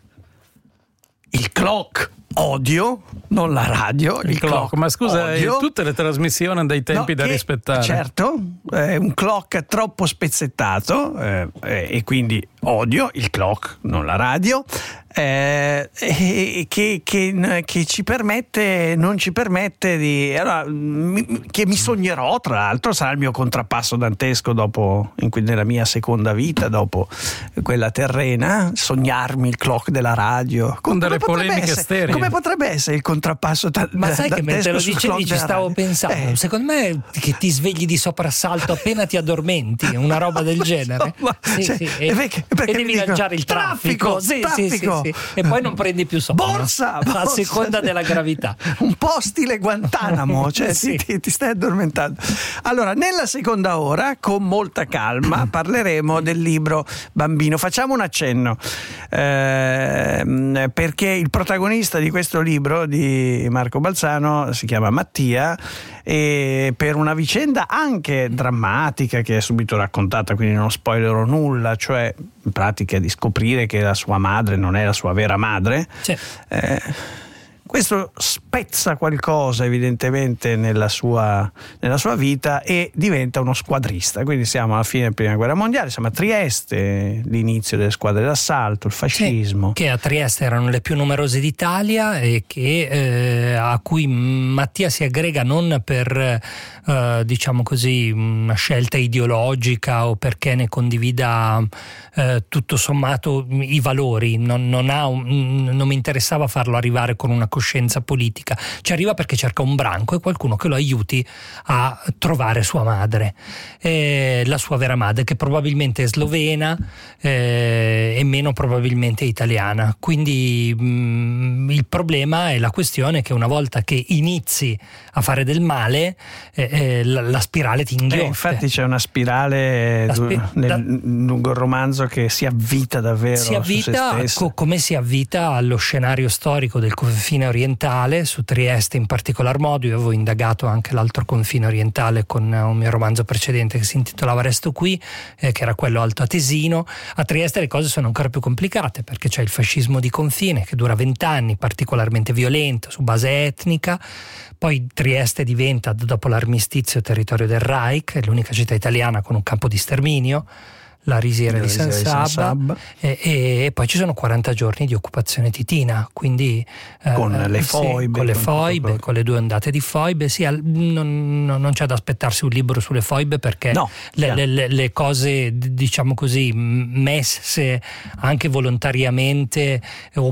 il clock odio, non la radio, il, il clock, clock. Ma scusa, odio. Tutte le trasmissioni hanno dei tempi no, da che, rispettare. Certo, è un clock troppo spezzettato eh, e quindi odio il clock, non la radio. Eh, eh, che, che, che ci permette, non ci permette di. Allora, mi, che mi sognerò, tra l'altro, sarà il mio contrappasso dantesco dopo, in, nella mia seconda vita, dopo quella terrena, sognarmi il clock della radio. Con delle polemiche essere, sterili. Come potrebbe essere il contrappasso ta- Ma sai dantesco che mentre lo dicevi ci stavo radio? pensando, eh. secondo me che ti svegli di soprassalto appena ti addormenti, una roba del genere. So, sì, cioè, sì, e, perché, e perché devi lanciare il traffico, traffico, sì, traffico. Sì, sì, sì. E poi non prendi più sonno borsa, borsa a seconda della gravità, un po' stile Guantanamo, cioè sì. ti, ti stai addormentando. Allora, nella seconda ora, con molta calma, parleremo del libro Bambino. Facciamo un accenno eh, perché il protagonista di questo libro di Marco Balzano si chiama Mattia, e per una vicenda anche drammatica che è subito raccontata, quindi non spoilerò nulla, cioè in pratica di scoprire che la sua madre non è la sua vera madre. Sì. Eh, questo spezza qualcosa evidentemente nella sua, nella sua vita e diventa uno squadrista. Quindi siamo alla fine della prima guerra mondiale, siamo a Trieste, l'inizio delle squadre d'assalto, il fascismo. Sì, che a Trieste erano le più numerose d'Italia e che, eh, a cui Mattia si aggrega non per eh, diciamo così una scelta ideologica o perché ne condivida eh, tutto sommato i valori, non, non, ha un, non mi interessava farlo arrivare con una coscienza politica, politica, ci arriva perché cerca un branco e qualcuno che lo aiuti a trovare sua madre, eh, la sua vera madre, che probabilmente è slovena eh, e meno probabilmente italiana. Quindi mh, il problema è la questione che una volta che inizi a fare del male eh, eh, la, la spirale ti inghiotte. Eh, infatti c'è una spirale spi- nel, da, lungo il romanzo che si avvita davvero si avvita su se stessa. Co- come si avvita allo scenario storico del confine orientale, su Trieste in particolar modo. Io avevo indagato anche l'altro confine orientale con un mio romanzo precedente che si intitolava Resto qui, eh, che era quello alto atesino. A Trieste le cose sono ancora più complicate perché c'è il fascismo di confine che dura vent'anni, particolarmente violento su base etnica. Poi Trieste diventa, dopo l'armistizio, territorio del Reich, è l'unica città italiana con un campo di sterminio, la risiera di San Sabba, e, e poi ci sono quaranta giorni di occupazione titina, quindi con eh, le sì, foibe, con le con foibe, tutto. con le due ondate di foibe. Sì, al, non, non c'è da aspettarsi un libro sulle foibe perché no, le, yeah. le, le, le cose, diciamo così, messe anche volontariamente o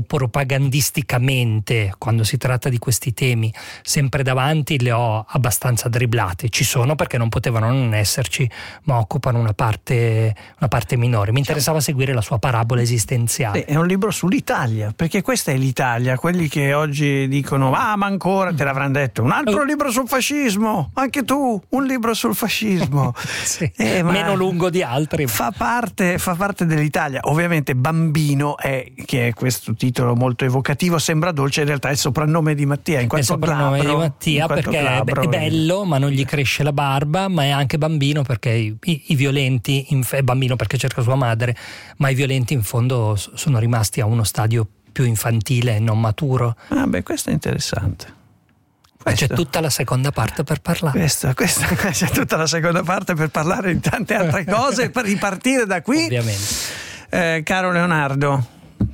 propagandisticamente quando si tratta di questi temi sempre davanti, le ho abbastanza dribblate. Ci sono perché non potevano non esserci, ma occupano una parte una parte minore. Mi interessava seguire la sua parabola esistenziale. È un libro sull'Italia, perché questa è l'Italia. Quelli che oggi dicono ah ma ancora, te l'avranno detto, un altro libro sul fascismo, anche tu un libro sul fascismo. Sì, eh, meno lungo di altri. Fa parte, fa parte dell'Italia. Ovviamente Bambino è, che è questo titolo molto evocativo, sembra dolce, in realtà è il soprannome di Mattia, in È il quanto soprannome glabro, di Mattia perché glabro, è bello ma non gli cresce la barba, ma è anche bambino perché i, i, i violenti in, è bambino perché cerca sua madre, ma i violenti in fondo sono rimasti a uno stadio più infantile e non maturo. Ah beh, questo è interessante. Questo. C'è tutta la seconda parte per parlare. Questa, questa, c'è tutta la seconda parte per parlare di tante altre cose, per ripartire da qui. Ovviamente. Eh, caro Leonardo,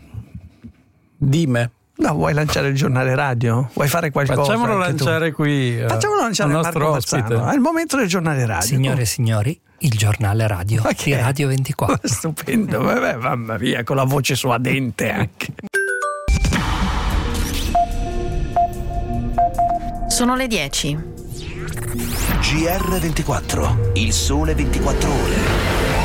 Dime. No, vuoi lanciare il giornale radio? Vuoi fare qualcosa? Facciamolo lanciare tu? qui. Uh, Facciamolo lanciare al Marco Mazzano. È il momento del giornale radio. Signore e signori, il giornale radio okay. di Radio ventiquattro. Stupendo, vabbè, mamma mia, con la voce suadente anche. Sono le dieci. G R ventiquattro, il sole ventiquattro ore.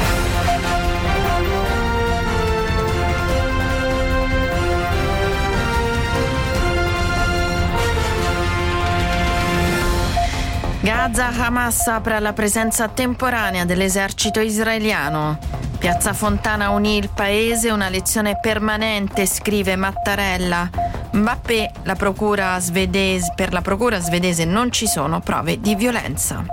Gaza, Hamas apre alla presenza temporanea dell'esercito israeliano. Piazza Fontana unì il paese, una lezione permanente, scrive Mattarella. Mbappé, la procura svedese, per la procura svedese non ci sono prove di violenza.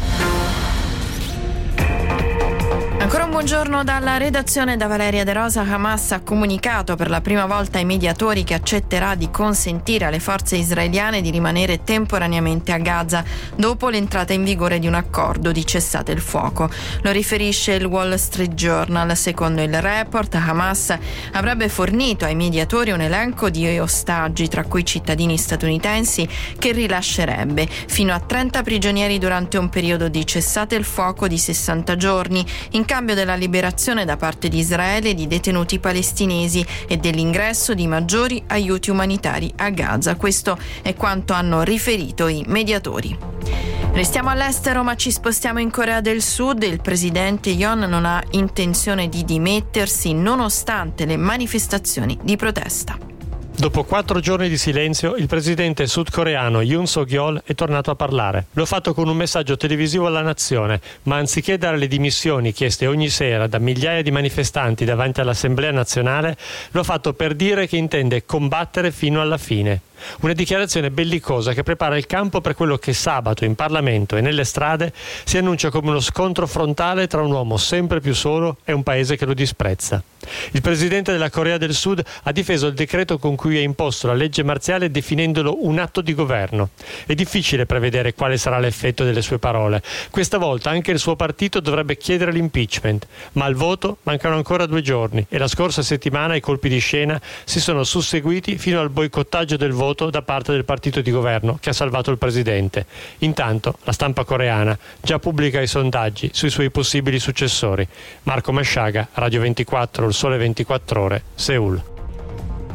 Ancora un buongiorno dalla redazione da Valeria De Rosa. Hamas ha comunicato per la prima volta ai mediatori che accetterà di consentire alle forze israeliane di rimanere temporaneamente a Gaza dopo l'entrata in vigore di un accordo di cessate il fuoco. Lo riferisce il Wall Street Journal. Secondo il report, Hamas avrebbe fornito ai mediatori un elenco di ostaggi, tra cui cittadini statunitensi, che rilascerebbe fino a trenta prigionieri durante un periodo di cessate il fuoco di sessanta giorni, in cambio della liberazione da parte di Israele di detenuti palestinesi e dell'ingresso di maggiori aiuti umanitari a Gaza. Questo è quanto hanno riferito i mediatori. Restiamo all'estero, ma ci spostiamo in Corea del Sud. Il presidente Yoon non ha intenzione di dimettersi nonostante le manifestazioni di protesta. Dopo quattro giorni di silenzio, il presidente sudcoreano Yoon Suk-yeol è tornato a parlare. Lo ha fatto con un messaggio televisivo alla nazione, ma anziché dare le dimissioni chieste ogni sera da migliaia di manifestanti davanti all'Assemblea nazionale, lo ha fatto per dire che intende combattere fino alla fine. Una dichiarazione bellicosa che prepara il campo per quello che sabato in Parlamento e nelle strade si annuncia come uno scontro frontale tra un uomo sempre più solo e un paese che lo disprezza. Il presidente della Corea del Sud ha difeso il decreto con cui ha imposto la legge marziale definendolo un atto di governo. È difficile prevedere quale sarà l'effetto delle sue parole. Questa volta anche il suo partito dovrebbe chiedere l'impeachment, ma al voto mancano ancora due giorni e la scorsa settimana i colpi di scena si sono susseguiti fino al boicottaggio del voto da parte del partito di governo che ha salvato il presidente. Intanto la stampa coreana già pubblica i sondaggi sui suoi possibili successori. Marco Masciaga, Radio ventiquattro, il sole ventiquattro ore, Seul.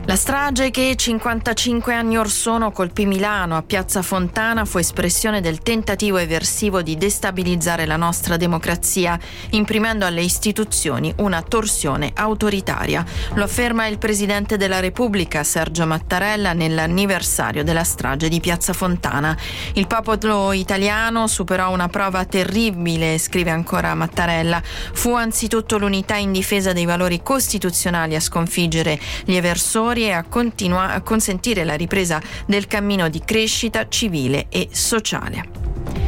La strage che cinquantacinque anni or sono colpì Milano a Piazza Fontana fu espressione del tentativo eversivo di destabilizzare la nostra democrazia, imprimendo alle istituzioni una torsione autoritaria. Lo afferma il Presidente della Repubblica, Sergio Mattarella, nell'anniversario della strage di Piazza Fontana. Il popolo italiano superò una prova terribile, scrive ancora Mattarella. Fu anzitutto l'unità in difesa dei valori costituzionali a sconfiggere gli eversori e a, continua- a consentire la ripresa del cammino di crescita civile e sociale.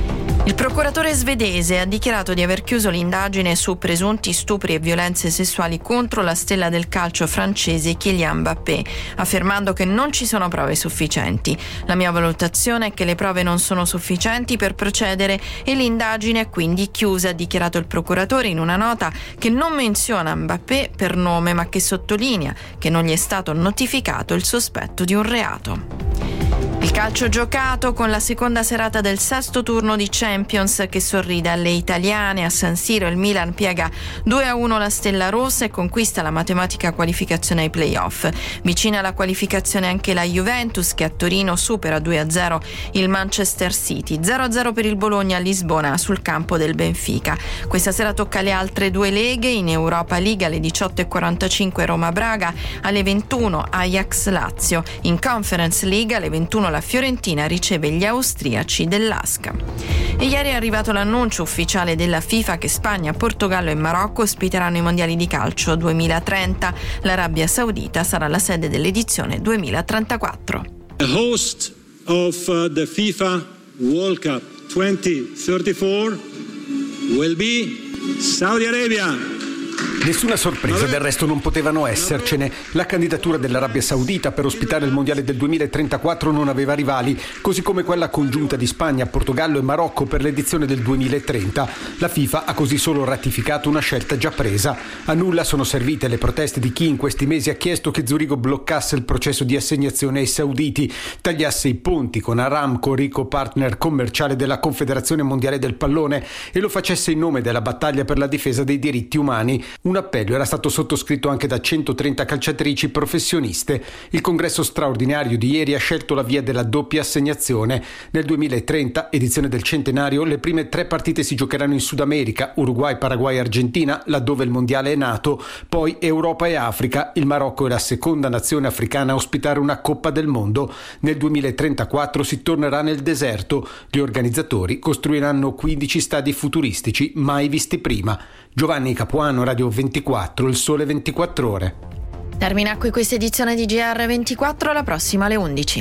Il procuratore svedese ha dichiarato di aver chiuso l'indagine su presunti stupri e violenze sessuali contro la stella del calcio francese Kylian Mbappé, affermando che non ci sono prove sufficienti. La mia valutazione è che le prove non sono sufficienti per procedere e l'indagine è quindi chiusa, ha dichiarato il procuratore in una nota che non menziona Mbappé per nome, ma che sottolinea che non gli è stato notificato il sospetto di un reato. Il calcio giocato con la seconda serata del sesto turno di Champions che sorride alle italiane. A San Siro il Milan piega due a uno la Stella Rossa e conquista la matematica qualificazione ai play-off. Vicina alla qualificazione anche la Juventus che a Torino supera due a zero il Manchester City. zero a zero per il Bologna a Lisbona sul campo del Benfica. Questa sera tocca le altre due leghe. In Europa League alle diciotto e quarantacinque Roma-Braga, alle ventuno Ajax-Lazio. In Conference League alle ventuno la Fiorentina riceve gli austriaci dell'Asca. E ieri è arrivato l'annuncio ufficiale della FIFA che Spagna, Portogallo e Marocco ospiteranno i mondiali di calcio duemilatrenta. L'Arabia Saudita sarà la sede dell'edizione duemilatrentaquattro. The host of uh, the FIFA World Cup twenty thirty-four will be Saudi Arabia. Nessuna sorpresa, del resto non potevano essercene. La candidatura dell'Arabia Saudita per ospitare il mondiale del duemilatrentaquattro non aveva rivali, così come quella congiunta di Spagna, Portogallo e Marocco per l'edizione del duemilatrenta. La FIFA ha così solo ratificato una scelta già presa. A nulla sono servite le proteste di chi in questi mesi ha chiesto che Zurigo bloccasse il processo di assegnazione ai sauditi, tagliasse i ponti con Aramco, ricco partner commerciale della Confederazione Mondiale del Pallone, e lo facesse in nome della battaglia per la difesa dei diritti umani. Un appello era stato sottoscritto anche da centotrenta calciatrici professioniste. Il congresso straordinario di ieri ha scelto la via della doppia assegnazione. Nel duemilatrenta, edizione del centenario, le prime tre partite si giocheranno in Sud America, Uruguay, Paraguay e Argentina, laddove il mondiale è nato, poi Europa e Africa. Il Marocco è la seconda nazione africana a ospitare una Coppa del Mondo. Nel duemilatrentaquattro si tornerà nel deserto. Gli organizzatori costruiranno quindici stadi futuristici mai visti prima. Giovanni Capuano, Radio ventiquattro, il Sole ventiquattro Ore. Termina qui questa edizione di G R ventiquattro, la prossima alle undici.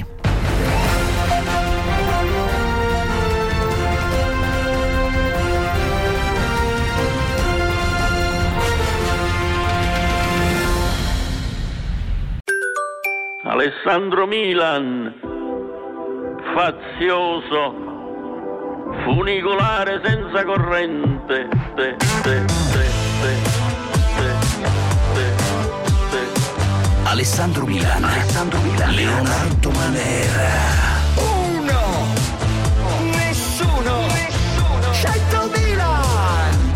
Alessandro Milan, fazioso, funicolare senza corrente. Te, te, te, te, te, te, te. Alessandro Milan, Alessandro Milan, Leonardo Manera. Uno, nessuno, nessuno, cento Milan.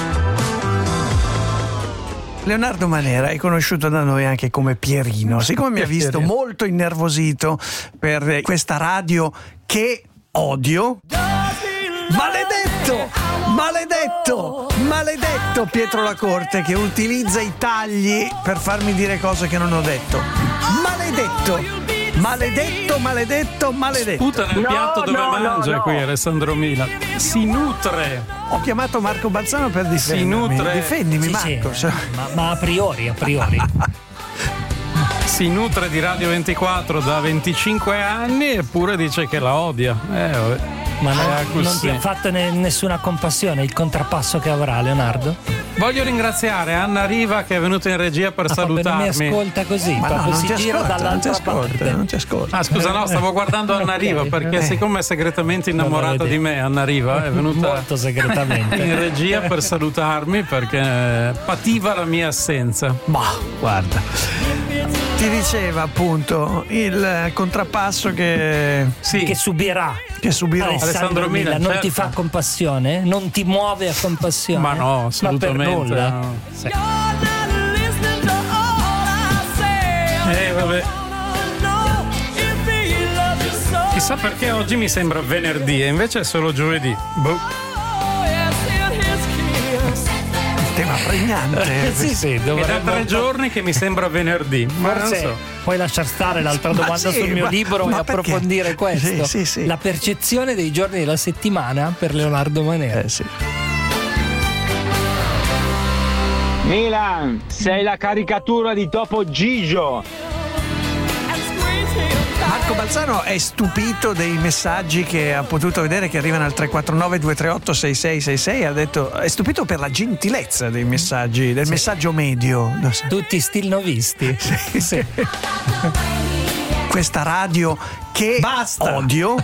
Leonardo Manera è conosciuto da noi anche come Pierino, siccome mi ha visto molto innervosito per questa radio che odio. Maledetto! Maledetto! Maledetto Pietro La Corte che utilizza i tagli per farmi dire cose che non ho detto. Maledetto! Maledetto, maledetto, maledetto. Sputa nel No, piatto dove no, mangia no, no. qui Alessandro Milan. Si nutre. Ho chiamato Marco Balzano per difendermi. Si nutre. Difendimi, Sì, Marco. sì, ma, ma a priori, a priori. Si nutre di Radio ventiquattro da venticinque anni eppure dice che la odia. Eh, vabbè. Ma non, Eh, così. non ti ha fatto ne- nessuna compassione il contrappasso che avrà Leonardo? Voglio ringraziare Anna Riva che è venuta in regia per Ah, proprio salutarmi. non mi ascolta così, Ma proprio no, non si ti gira ascolta, non ti dall'altra ascolta, parte. non ti ascolta. Ah, scusa, no, stavo guardando Anna Ok, Riva perché eh. siccome è segretamente innamorata vedi. di me, Anna Riva è venuta Molto segretamente. in regia per salutarmi perché pativa la mia assenza. Ma guarda, ti diceva appunto il contrappasso che sì. Che subirà. Che subirò. Alessandro, Alessandro Milan, Milan, non certo. ti fa compassione? Non ti muove a compassione? Ma no, assolutamente Ma per nulla? no. Sì. Eh vabbè. Chissà perché oggi mi sembra venerdì e invece è solo giovedì. Boh. Tema pregnante. sì, sì, è da tre giorni che mi sembra venerdì. Ma forse non so. Puoi lasciar stare l'altra Ma domanda sì, sul mio ma- libro ma e perché? approfondire questo. Sì, sì, sì. La percezione dei giorni della settimana per Leonardo Manera. Eh, sì. Milan, sei la caricatura di Topo Gigio. Marco Balzano è stupito dei messaggi che ha potuto vedere che arrivano al tre quattro nove due tre otto sei sei sei sei. Ha detto è stupito per la gentilezza dei messaggi, del sì. messaggio medio. Tutti stilnovisti. Sì, sì. Questa radio che Basta. odio.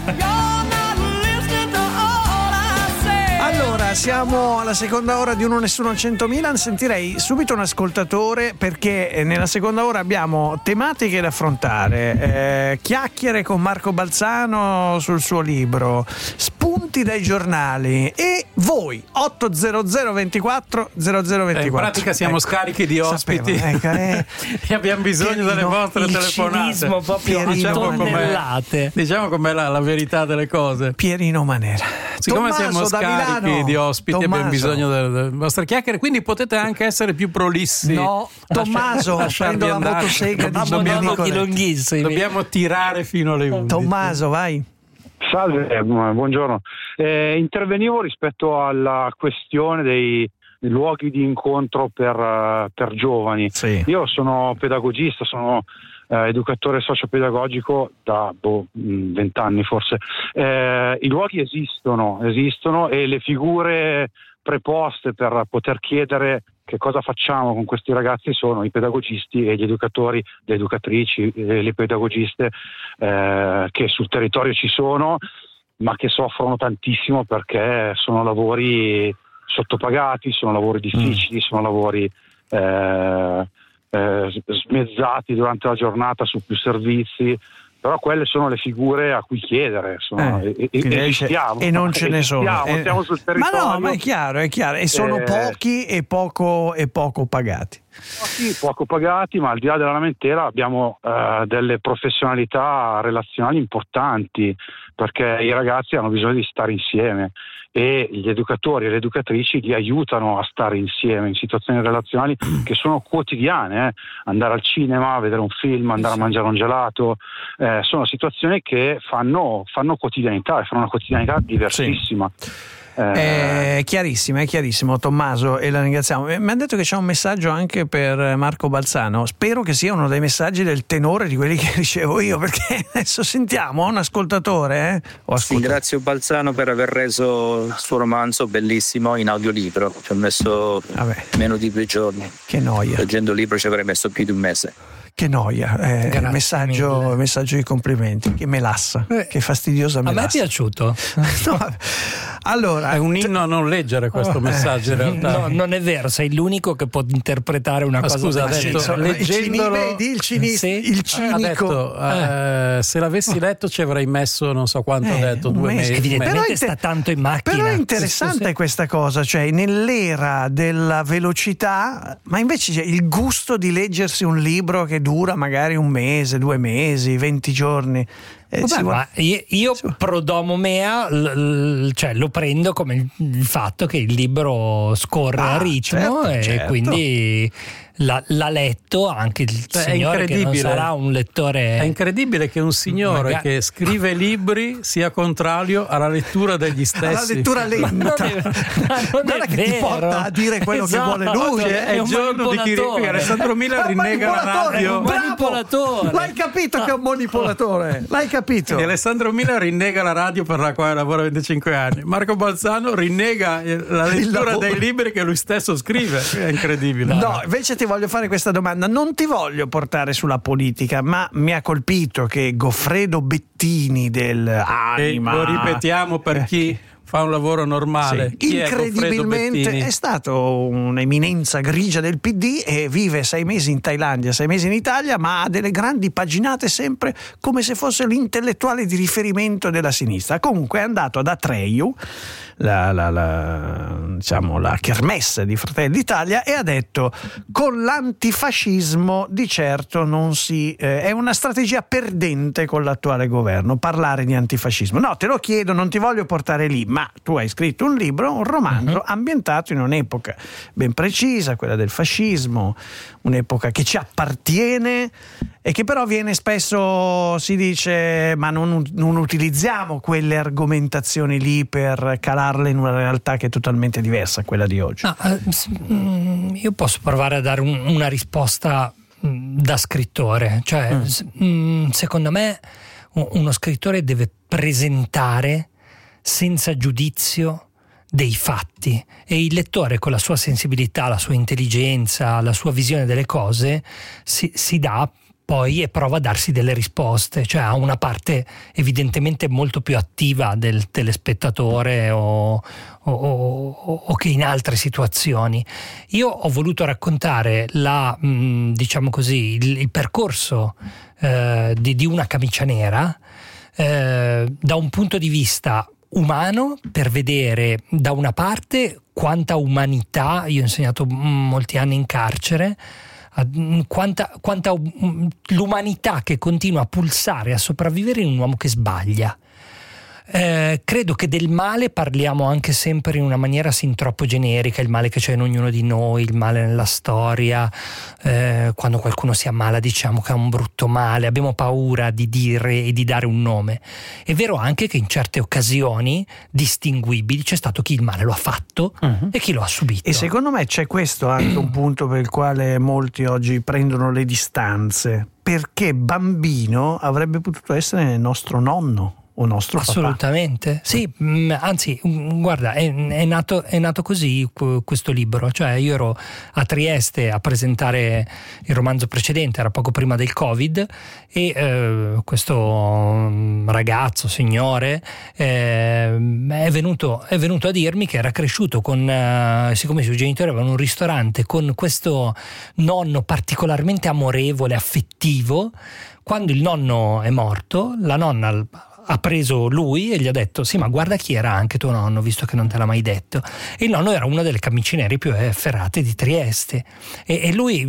Allora, siamo alla seconda ora di Uno Nessuno al cento Milan. Sentirei subito un ascoltatore perché nella seconda ora abbiamo tematiche da affrontare, eh, chiacchiere con Marco Balzano sul suo libro, spunti dai giornali e voi otto zero zero ventiquattro zero zero ventiquattro. Eh, in pratica siamo ecco, scarichi di ospiti. Sapevo, ecco, eh. E abbiamo bisogno Pierino, delle vostre il telefonate. cinismo proprio a diciamo tonnellate. com'è, diciamo com'è la, la verità delle cose. Pierino Manera. Siccome Tommaso siamo da scarichi Milano. di ospiti Tommaso. abbiamo bisogno delle, delle vostre chiacchiere, quindi potete anche essere più prolissi. No, Tommaso, Lasciarvi prendo la andare. motosega di Dobbiamo Giulia darlo Nicoletti. di lunghissimi. Dobbiamo tirare fino alle undici. Tommaso, vai. Salve, eh, buongiorno. Eh, intervenivo rispetto alla questione dei, dei luoghi di incontro per, uh, per giovani. Sì. Io sono pedagogista, sono eh, educatore sociopedagogico da boh, vent'anni forse. Eh, I luoghi esistono, esistono e le figure preposte per poter chiedere che cosa facciamo con questi ragazzi sono i pedagogisti e gli educatori, le educatrici, e le pedagogiste eh, che sul territorio ci sono, ma che soffrono tantissimo perché sono lavori sottopagati, sono lavori difficili, mm. sono lavori eh, eh, smezzati durante la giornata su più servizi. Però quelle sono le figure a cui chiedere, sono, Eh, e, e, esistiamo, e non ce ne sono. esistiamo, Eh, siamo sul ma territorio. no, ma è chiaro, è chiaro. E sono Eh, pochi e poco, e poco pagati. Pochi, poco pagati, ma al di là della lamentela abbiamo eh, delle professionalità relazionali importanti, perché i ragazzi hanno bisogno di stare insieme e gli educatori e le educatrici li aiutano a stare insieme in situazioni relazionali che sono quotidiane, eh. andare al cinema, vedere un film, andare a mangiare un gelato, eh, sono situazioni che fanno, fanno quotidianità e fanno una quotidianità diversissima. Eh, È chiarissimo, è chiarissimo, Tommaso, e la ringraziamo. Mi hanno detto che c'è un messaggio anche per Marco Balzano. Spero che sia uno dei messaggi del tenore di quelli che ricevo io, perché adesso sentiamo un ascoltatore. Eh? Ho Ringrazio Balzano per aver reso il suo romanzo bellissimo in audiolibro. Ci ho messo Vabbè. meno di due giorni. Che noia. Leggendo il libro ci avrei messo più di un mese. Che noia, eh, messaggio, messaggio di complimenti, che melassa, eh, che fastidiosa melassa. A me è piaciuto. No, allora, è un inno a non leggere questo messaggio in realtà. No, non è vero, sei l'unico che può interpretare una Ma cosa scusa, ha del detto, genere. leggendolo, vedi il, cini- Sì. il cinico. ha detto, eh, se l'avessi letto ci avrei messo non so quanto, Eh, ha detto, un due mese. mesi. Evidentemente Però sta tanto in macchina. Però è interessante Sì, sì. questa cosa, cioè nell'era della velocità, ma invece c'è il gusto di leggersi un libro che dura magari un mese, due mesi, venti giorni. Eh, Vabbè, si vuole- ma io, io pro domo mea l- l- cioè, lo prendo come il, il fatto che il libro scorre Ah, a ritmo certo, e certo. quindi l'ha, l'ha letto anche il Cioè, è signore che non incredibile. sarà un lettore. È incredibile che un signore Magari- che scrive libri sia contrario alla lettura degli stessi. alla lettura lenta. Ma non è, ma non Guarda è che ti vero. porta a dire quello che vuole lui, Cioè, è un il giorno di chi manipolatore. Alessandro Mila Ma rinnega la manipolatore, radio. un bravo! manipolatore. L'hai capito che è un manipolatore? L'hai capito? Quindi Alessandro Mila rinnega la radio per la quale lavora venticinque anni. Marco Balzano rinnega la lettura lavoro. dei libri che lui stesso scrive. È incredibile. No, invece ti voglio fare questa domanda. Non ti voglio portare sulla politica, ma mi ha colpito che Goffredo Bettini del E Anima, lo ripetiamo per chi fa un lavoro normale. Sì. Incredibilmente è, è stato un'eminenza grigia del P D e vive sei mesi in Thailandia, sei mesi in Italia, ma ha delle grandi paginate sempre come se fosse l'intellettuale di riferimento della sinistra. Comunque è andato ad Atreju, la, la, la, diciamo, la kermesse di Fratelli d'Italia, e ha detto: con l'antifascismo di certo non si eh, è una strategia perdente con l'attuale governo parlare di antifascismo. No, te lo chiedo, non ti voglio portare lì, ma tu hai scritto un libro, un romanzo uh-huh. ambientato in un'epoca ben precisa, quella del fascismo, un'epoca che ci appartiene e che però viene spesso, si dice, ma non, non utilizziamo quelle argomentazioni lì per calarle in una realtà che è totalmente diversa, quella di oggi. No, io posso provare a dare un, una risposta da scrittore, cioè mm. secondo me uno scrittore deve presentare senza giudizio dei fatti, e il lettore, con la sua sensibilità, la sua intelligenza, la sua visione delle cose, si, si dà poi e prova a darsi delle risposte, cioè ha una parte evidentemente molto più attiva del telespettatore o, o, o, o che in altre situazioni. Io ho voluto raccontare la, mh, diciamo così, il, il percorso eh, di, di una camicia nera eh, da un punto di vista umano, per vedere da una parte quanta umanità, io ho insegnato molti anni in carcere, quanta, quanta l'umanità che continua a pulsare, a sopravvivere in un uomo che sbaglia. Eh, credo che del male parliamo anche sempre in una maniera sin troppo generica, il male che c'è in ognuno di noi, il male nella storia, eh, quando qualcuno si ammala diciamo che ha un brutto male, abbiamo paura di dire e di dare un nome. È vero anche che in certe occasioni distinguibili c'è stato chi il male lo ha fatto uh-huh. e chi lo ha subito. E secondo me c'è questo anche un punto per il quale molti oggi prendono le distanze, perché bambino avrebbe potuto essere il nostro nonno o nostro assolutamente papà. Sì, mh, anzi guarda è, è, nato, è nato così questo libro, cioè io ero a Trieste a presentare il romanzo precedente, era poco prima del Covid, e eh, questo ragazzo, signore eh, è, venuto, è venuto a dirmi che era cresciuto con eh, siccome i suoi genitori avevano un ristorante, con questo nonno particolarmente amorevole, affettivo. Quando il nonno è morto, la nonna ha preso lui e gli ha detto: sì, ma guarda chi era anche tuo nonno, visto che non te l'ha mai detto. E il nonno era una delle camicie nere più efferate di Trieste, e, e lui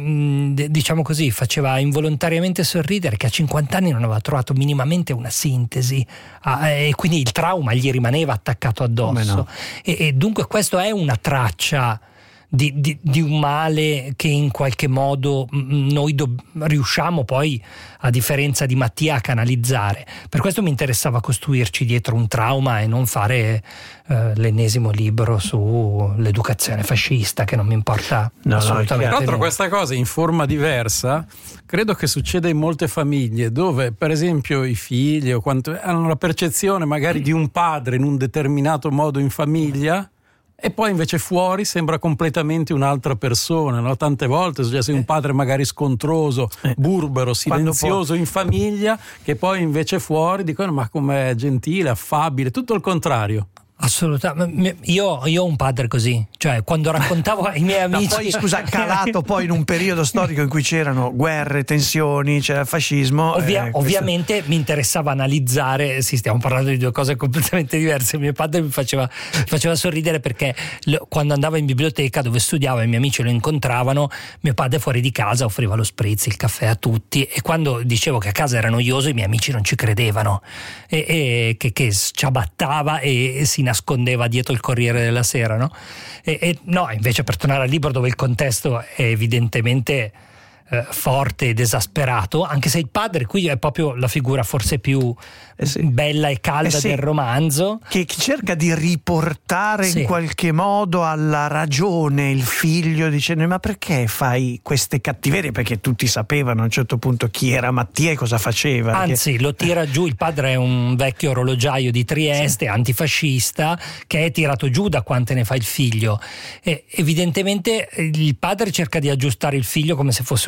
mh, diciamo così faceva involontariamente sorridere che a cinquanta anni non aveva trovato minimamente una sintesi, ah, e quindi il trauma gli rimaneva attaccato addosso. No. e, e dunque questo è una traccia Di, di, di un male che in qualche modo noi do, riusciamo poi, a differenza di Mattia, a canalizzare. Per questo mi interessava costruirci dietro un trauma e non fare eh, l'ennesimo libro sull'educazione fascista, che non mi importa no, assolutamente. Tra l'altro questa cosa in forma diversa credo che succeda in molte famiglie, dove per esempio i figli o quanto, hanno la percezione magari di un padre in un determinato modo in famiglia, e poi invece fuori sembra completamente un'altra persona, no? Tante volte cioè, sei un padre magari scontroso, burbero, silenzioso in famiglia, che poi invece fuori dicono ma com'è gentile, affabile, tutto il contrario. Assolutamente, io, io ho un padre così, cioè quando raccontavo ai miei amici. No, poi scusa, calato poi in un periodo storico in cui c'erano guerre, tensioni, c'era il fascismo. Ovvia, eh, ovviamente questo... mi interessava analizzare, sì, stiamo parlando di due cose completamente diverse. Mio padre mi faceva, mi faceva sorridere perché lo, quando andavo in biblioteca dove studiavo e i miei amici lo incontravano, mio padre fuori di casa offriva lo spritz, il caffè a tutti, e quando dicevo che a casa era noioso i miei amici non ci credevano, e, e che, che sciabattava e, e si nascondeva dietro il Corriere della Sera, no? E, e no, invece per tornare al libro, dove il contesto è evidentemente eh, forte ed esasperato, anche se il padre qui è proprio la figura forse più eh sì. bella e calda eh sì. del romanzo, che cerca di riportare sì. in qualche modo alla ragione il figlio, dicendo ma perché fai queste cattiverie, perché tutti sapevano a un certo punto chi era Mattia e cosa faceva, anzi perché... lo tira giù. Il padre è un vecchio orologiaio di Trieste, sì. antifascista, che è tirato giù da quante ne fa il figlio, e evidentemente il padre cerca di aggiustare il figlio come se fosse un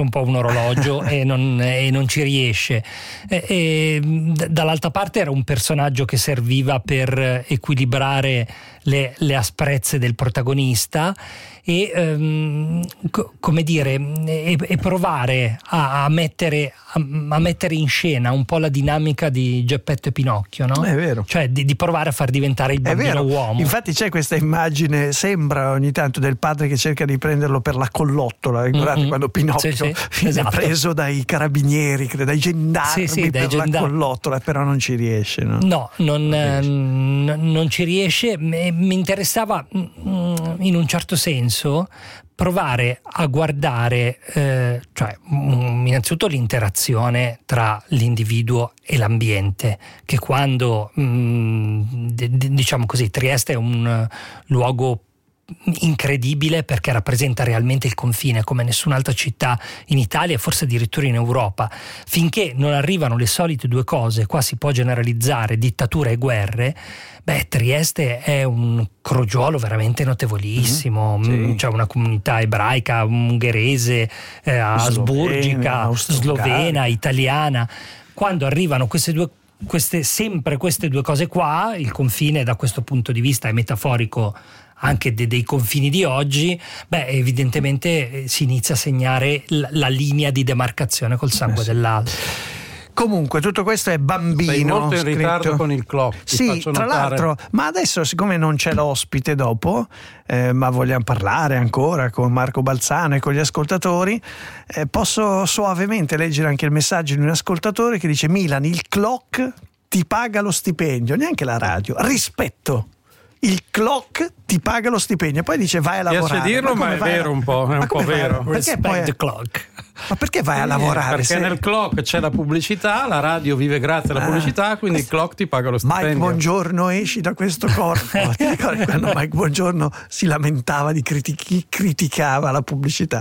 un po' un orologio e, non, e non ci riesce. E, e, dall'altra parte era un personaggio che serviva per equilibrare le, le asprezze del protagonista e um, co- come dire e, e provare a, a, mettere, a, a mettere in scena un po' la dinamica di Geppetto e Pinocchio, no? È vero. Cioè di, di provare a far diventare il bambino è vero. uomo. Infatti c'è questa immagine, sembra ogni tanto, del padre che cerca di prenderlo per la collottola, ricordate mm-hmm. quando Pinocchio sì, sì, viene esatto. preso dai carabinieri, dai gendarmi sì, sì, per dai la gendarmi. collottola, però non ci riesce, no? No, non, eh, n- non ci riesce. M- mi interessava mm, in un certo senso provare a guardare eh, cioè, mm, innanzitutto l'interazione tra l'individuo e l'ambiente, che quando mm, d- d- diciamo così, Trieste è un uh, luogo incredibile perché rappresenta realmente il confine come nessun'altra città in Italia e forse addirittura in Europa. Finché non arrivano le solite due cose, qua si può generalizzare dittatura e guerre, beh, Trieste è un crogiolo veramente notevolissimo. Mm-hmm. Sì. C'è una comunità ebraica, ungherese, eh, asburgica, slovena, italiana. Quando arrivano queste due queste sempre queste due cose qua, il confine da questo punto di vista è metaforico anche de- dei confini di oggi, beh, evidentemente si inizia a segnare l- la linea di demarcazione col sangue eh sì. dell'altro. Comunque tutto questo è Bambino. Sei molto in scritto... ritardo con il clock. Sì, tra notare. l'altro, ma adesso siccome non c'è l'ospite dopo, eh, ma vogliamo parlare ancora con Marco Balzano e con gli ascoltatori, eh, posso suavemente leggere anche il messaggio di un ascoltatore che dice: Milan, il clock ti paga lo stipendio, neanche la radio, rispetto. Il clock ti paga lo stipendio, poi dice vai a lavorare. Piace dirlo, ma, ma è vero a... un po', è un po' vero. Perché poi the clock. Ma perché vai a lavorare? Perché se... nel clock c'è la pubblicità, la radio vive grazie alla ah. pubblicità, quindi il clock ti paga lo stipendio. Mike Buongiorno, esci da questo corpo. Ti ricordi quando Mike Buongiorno si lamentava di critichi, criticava la pubblicità?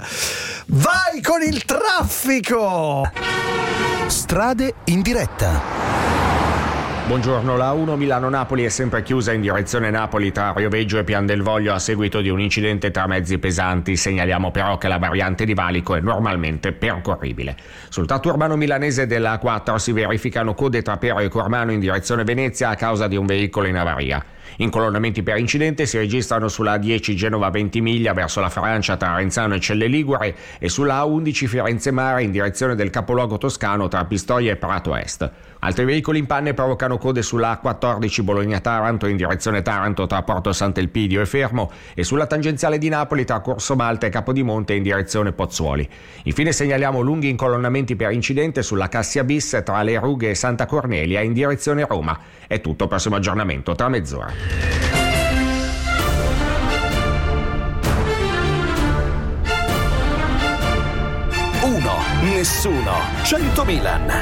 Vai con il traffico! Strade in diretta. Buongiorno, la uno Milano-Napoli è sempre chiusa in direzione Napoli tra Rioveggio e Pian del Voglio a seguito di un incidente tra mezzi pesanti. Segnaliamo però che la variante di valico è normalmente percorribile. Sul tratto urbano milanese della A quattro si verificano code tra Pero e Cormano in direzione Venezia a causa di un veicolo in avaria. Incolonnamenti per incidente si registrano sulla A dieci Genova-Ventimiglia verso la Francia tra Renzano e Celle Ligure e sulla A undici Firenze-Mare in direzione del capoluogo toscano tra Pistoia e Prato Est. Altri veicoli in panne provocano code sulla A quattordici Bologna-Taranto in direzione Taranto tra Porto Sant'Elpidio e Fermo e sulla tangenziale di Napoli tra Corso Malta e Capodimonte in direzione Pozzuoli. Infine segnaliamo lunghi incolonnamenti per incidente sulla Cassia Bis tra Le Rughe e Santa Cornelia in direzione Roma. È tutto, prossimo aggiornamento tra mezz'ora. Uno, nessuno, cento Milan.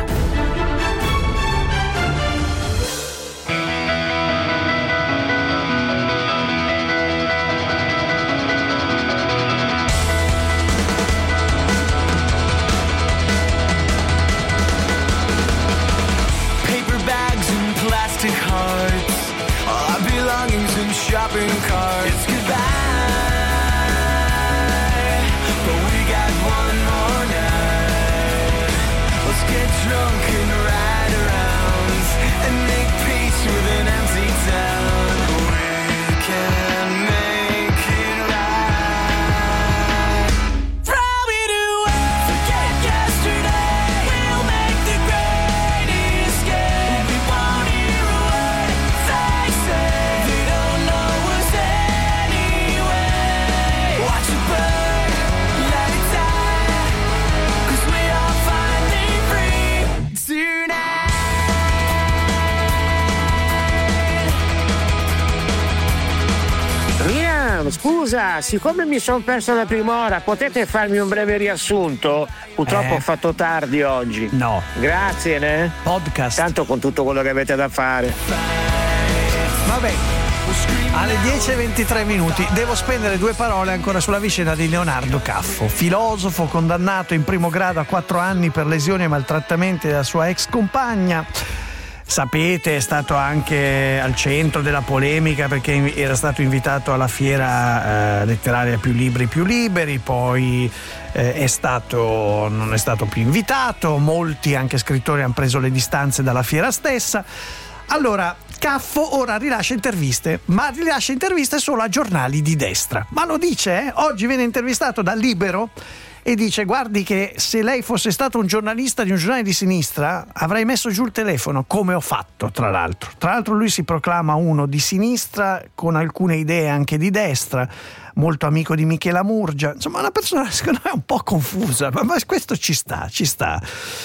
Hearts, all our belongings in shopping carts. It's goodbye, but we got one more night. Let's get drunk and ride around and make peace with an empty town. We can make it right. Throw it away, forget yesterday. We'll make the great escape. We won't hear a word they say. They don't know us anyway. Watch it burn, let it die, 'cause we are finally free tonight. Milan, scusa, siccome mi sono perso la prima ora, potete farmi un breve riassunto? Purtroppo Eh. ho fatto tardi oggi. No. Grazie, ne? Podcast. Tanto con tutto quello che avete da fare. Vabbè, alle dieci e ventitré minuti devo spendere due parole ancora sulla vicenda di Leonardo Caffo, filosofo condannato in primo grado a quattro anni per lesioni e maltrattamenti della sua ex compagna. sapete, è stato anche al centro della polemica perché era stato invitato alla fiera eh, letteraria Più Libri Più Liberi, poi eh, è stato, non è stato più invitato, molti anche scrittori hanno preso le distanze dalla fiera stessa. Allora Caffo ora rilascia interviste, ma rilascia interviste solo a giornali di destra, ma lo dice, eh? Oggi viene intervistato da Libero e dice: guardi che se lei fosse stato un giornalista di un giornale di sinistra avrei messo giù il telefono, come ho fatto tra l'altro. Tra l'altro lui si proclama uno di sinistra con alcune idee anche di destra, molto amico di Michela Murgia, insomma una persona secondo me un po' confusa, ma, ma questo ci sta, ci sta.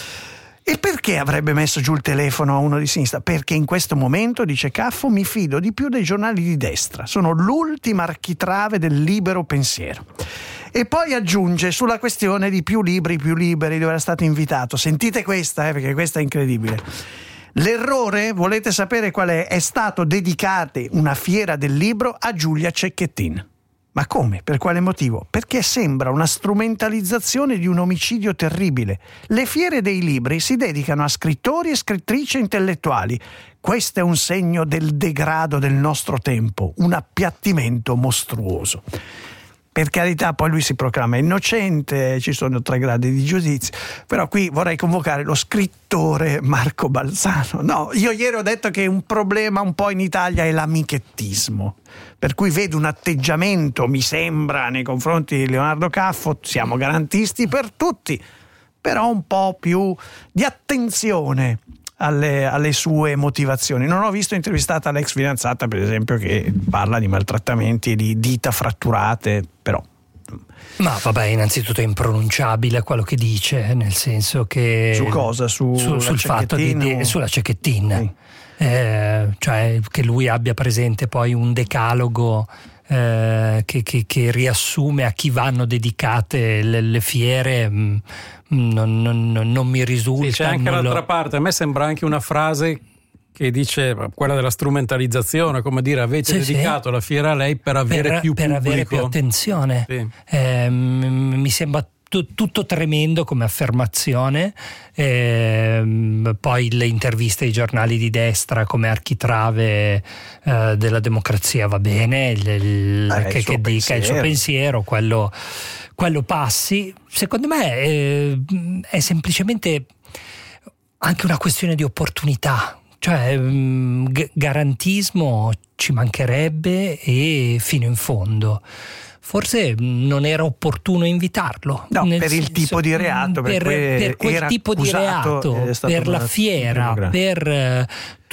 E perché avrebbe messo giù il telefono a uno di sinistra? Perché in questo momento, dice Caffo, mi fido di più dei giornali di destra, sono l'ultima architrave del libero pensiero. E poi aggiunge sulla questione di Più Libri Più Liberi, dove era stato invitato, sentite questa, eh, perché questa è incredibile. L'errore, volete sapere qual è? È stato dedicare una fiera del libro a Giulia Cecchettin. Ma come? Per quale motivo? Perché sembra una strumentalizzazione di un omicidio terribile. Le fiere dei libri si dedicano a scrittori e scrittrici intellettuali. Questo è un segno del degrado del nostro tempo, un appiattimento mostruoso. Per carità, poi lui si proclama innocente, ci sono tre gradi di giudizio, però qui vorrei convocare lo scrittore Marco Balzano. No, io ieri ho detto che un problema un po' in Italia è l'amichettismo, per cui vedo un atteggiamento, mi sembra, nei confronti di Leonardo Caffo, siamo garantisti per tutti, però un po' più di attenzione Alle, alle sue motivazioni. Non ho visto intervistata l'ex fidanzata, per esempio, che parla di maltrattamenti e di dita fratturate, però. Ma vabbè, innanzitutto è impronunciabile quello che dice, nel senso che. Su cosa? Su su, sul fatto di, di, sulla Cecchettin. Sì. Eh, cioè che lui abbia presente poi un decalogo eh, che, che, che riassume a chi vanno dedicate le, le fiere. Mh, Non, non, non mi risulta. Sì, c'è anche l'altra lo... parte, a me sembra anche una frase che dice, quella della strumentalizzazione, come dire, avete sì, dedicato sì. la fiera a lei per avere per, più per pubblico, avere più attenzione. Sì. Eh, mi sembra t- tutto tremendo come affermazione. Eh, poi le interviste ai giornali di destra come architrave eh, della democrazia va bene, il, il, eh, che, che dica il suo pensiero, quello quello passi. Secondo me è, è semplicemente anche una questione di opportunità, cioè g- garantismo ci mancherebbe e fino in fondo. Forse non era opportuno invitarlo. No, nel per il senso, tipo di reato. Per, per, per quel era tipo di reato, per la fiera, per uh,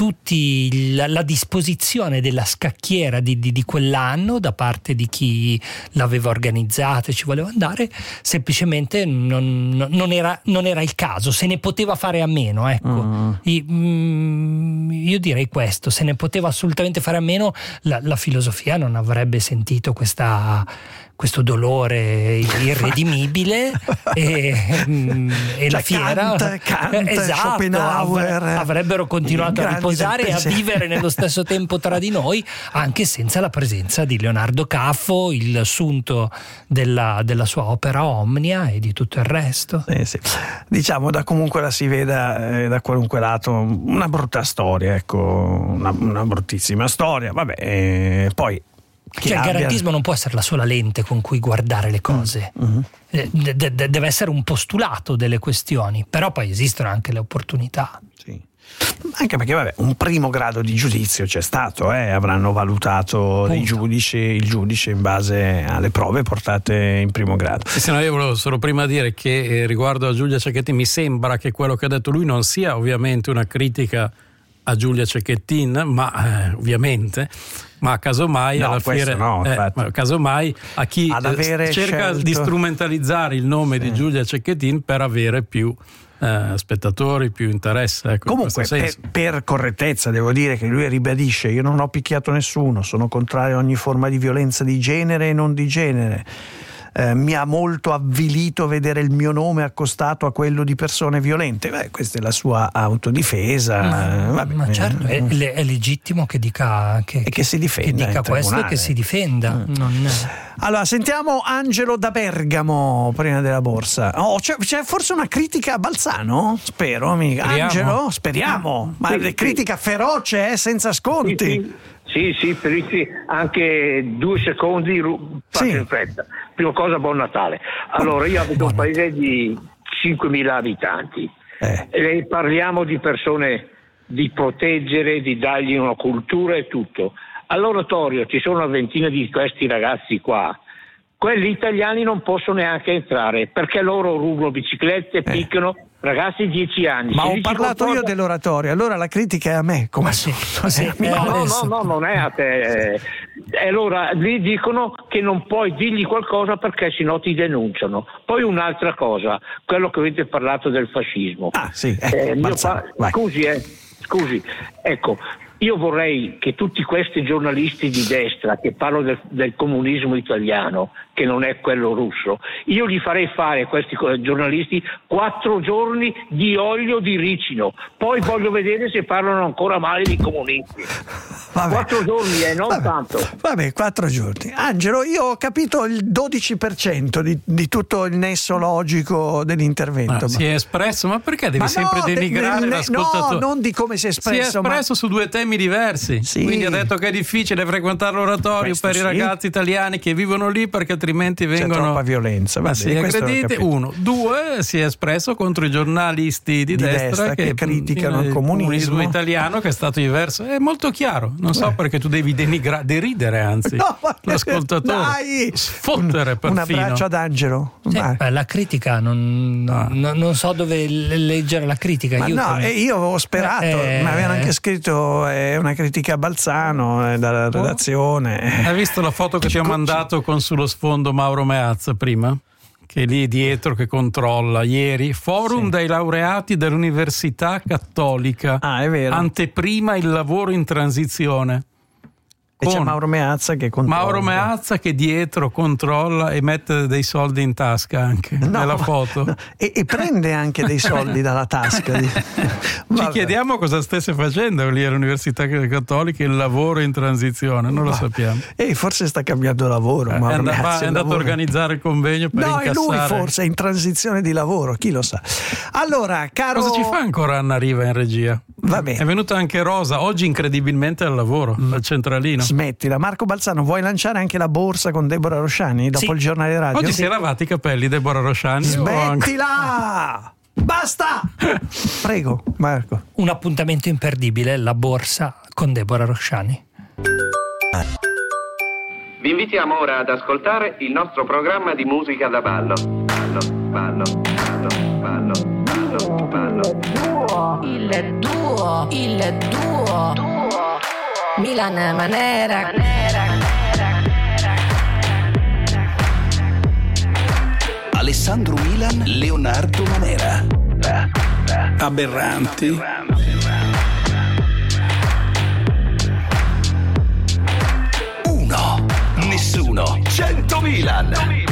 tutti la, la disposizione della scacchiera di, di, di quell'anno da parte di chi l'aveva organizzata e ci voleva andare, semplicemente non, non, era, non era il caso, se ne poteva fare a meno. Ecco. Mm. I, mm, io direi questo, se ne poteva assolutamente fare a meno, la, la filosofia non avrebbe sentito questa... questo dolore irredimibile e, e cioè, la fiera Kant, Kant, esatto, Schopenhauer, avrebbero continuato a riposare e a vivere nello stesso tempo tra di noi, anche senza la presenza di Leonardo Caffo, il sunto della, della sua opera Omnia e di tutto il resto. Sì, sì. Diciamo, da comunque la si veda eh, da qualunque lato, una brutta storia, ecco, una, una bruttissima storia, vabbè, eh, poi Cioè, il garantismo non può essere la sola lente con cui guardare le cose. Mm-hmm. de- de- deve essere un postulato delle questioni, però poi esistono anche le opportunità. Sì. Anche perché vabbè, un primo grado di giudizio c'è stato, eh? avranno valutato dei giudici, il giudice in base alle prove portate in primo grado. Sì, sì, no, io volevo solo prima dire che eh, riguardo a Giulia Cecchettin mi sembra che quello che ha detto lui non sia ovviamente una critica a Giulia Cecchettin, ma eh, ovviamente, ma casomai no, alla fiera, no, eh, ma casomai a chi eh, cerca scelto... di strumentalizzare il nome sì. di Giulia Cecchettin per avere più eh, spettatori, più interesse. Ecco, comunque per, per correttezza devo dire che lui ribadisce: io non ho picchiato nessuno, sono contrario a ogni forma di violenza di genere e non di genere. eh, mi ha molto avvilito vedere il mio nome accostato a quello di persone violente. Beh, questa è la sua autodifesa. Ma, Vabbè, ma certo, è, mm. è legittimo che dica, che, e che si difenda, che dica questo e che si difenda. Mm. Non è... Allora, sentiamo Angelo da Bergamo prima della borsa. Oh, c'è, c'è forse una critica a Balzano? Spero, amica. Speriamo. Angelo, speriamo. Ma Sì, critica sì. feroce, eh, senza sconti. Sì, sì, sì, per i- anche due secondi ru- faccio Sì. in fretta. Prima cosa, buon Natale. Allora, io abito un paese di cinquemila abitanti Eh. e parliamo di persone di proteggere, di dargli una cultura e tutto. All'oratorio ci sono una ventina di questi ragazzi qua. Quelli italiani non possono neanche entrare perché loro rubano biciclette, picchiano ragazzi di dieci anni. Ma Se ho lì si parlato io comporta- dell'oratorio, allora la critica è a me, come sì, sono. sì, Mi- eh, No, no, adesso- no, no, non è a te. E allora lì dicono che non puoi dirgli qualcosa perché sennò ti denunciano. Poi un'altra cosa, quello che avete parlato del fascismo. Ah, sì, ecco, Eh, mio Balzano, pa- vai. scusi, eh, scusi, ecco. Io vorrei che tutti questi giornalisti di destra che parlano del, del comunismo italiano, che non è quello russo, io gli farei fare a questi co- giornalisti quattro giorni di olio di ricino, poi voglio vedere se parlano ancora male di comunisti. Vabbè. Quattro giorni e non Vabbè. tanto. Vabbè, quattro giorni. Angelo, io ho capito il dodici per cento di, di tutto il nesso logico dell'intervento. Ma si è espresso, ma perché devi Ma sempre no, de- denigrare nel- l'ascoltatore? No, non di come si è espresso. Si è espresso su due temi diversi. Sì. Quindi ha detto che è difficile frequentare l'oratorio Questo per sì. i ragazzi italiani che vivono lì perché altrimenti Ma c'è vengono troppa violenza. Va ma bene, sì, questo l'ho aggrediti. capito. Uno, due, si è espresso contro i giornalisti di, Di destra che criticano il comunismo. italiano che è stato diverso. È molto chiaro. Non so perché tu devi denigrare, deridere anzi No, ma- l'ascoltatore, dai! sfottere Un perfino. abbraccio ad Angelo. Sì, Vai. beh, la critica non, non- non so dove le- leggere la critica. Ma no, aiutami. e io avevo sperato, Eh, mi avevano anche scritto eh, una critica a Balzano eh, dalla redazione. Hai visto la foto che ti ho mandato con sullo sfondo Mauro Meazza prima? Che è lì dietro che controlla ieri. Forum Sì. dei laureati dell'Università Cattolica. Ah, è vero. Anteprima il lavoro in transizione. E c'è Con Mauro Meazza che controlla. Mauro Meazza che dietro controlla e mette dei soldi in tasca anche No, nella ma- foto. no, e, e prende anche dei soldi dalla tasca. Ci Vabbè. chiediamo cosa stesse facendo lì all'Università Cattolica il lavoro in transizione, non lo sappiamo. E forse sta cambiando lavoro. È, Mauro and- Meazza, va- è il andato a lavoro. organizzare il convegno per No, è incassare. lui forse è in transizione di lavoro, chi lo sa. Allora, caro. Cosa ci fa ancora Anna Riva in regia? Va bene. È venuta anche Rosa, oggi incredibilmente al lavoro, al centralino. Smettila. Marco Balzano, vuoi lanciare anche la borsa con Deborah Rosciani dopo Sì. il giornale radio? Oggi si è lavati i capelli Deborah Rosciani. o anche- Smettila! Basta! Prego, Marco. Un appuntamento imperdibile, la borsa con Deborah Rosciani. Vi invitiamo ora ad ascoltare il nostro programma di musica da ballo. Ballo, ballo, ballo, ballo, ballo, ballo. Il duo, il duo, Milan Manera. Alessandro Milan, Leonardo Manera. Aberranti. Uno, nessuno, cento Milan.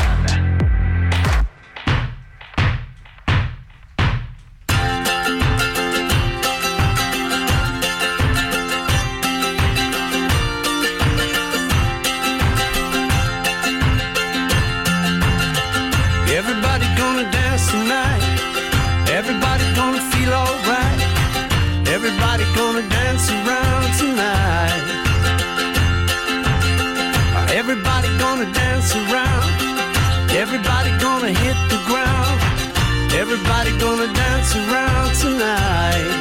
Everybody gonna dance tonight. Everybody gonna feel alright. Everybody gonna dance around tonight. Everybody gonna dance around. Everybody gonna hit the ground. Everybody gonna dance around tonight.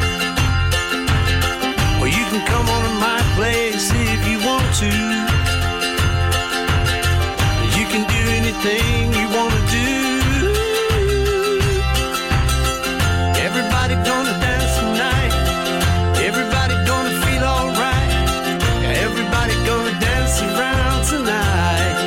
Well, you can come on to my place if you want to. You can do anything you wanna do. Everybody gonna dance tonight. Everybody gonna feel alright. Everybody gonna dance around tonight.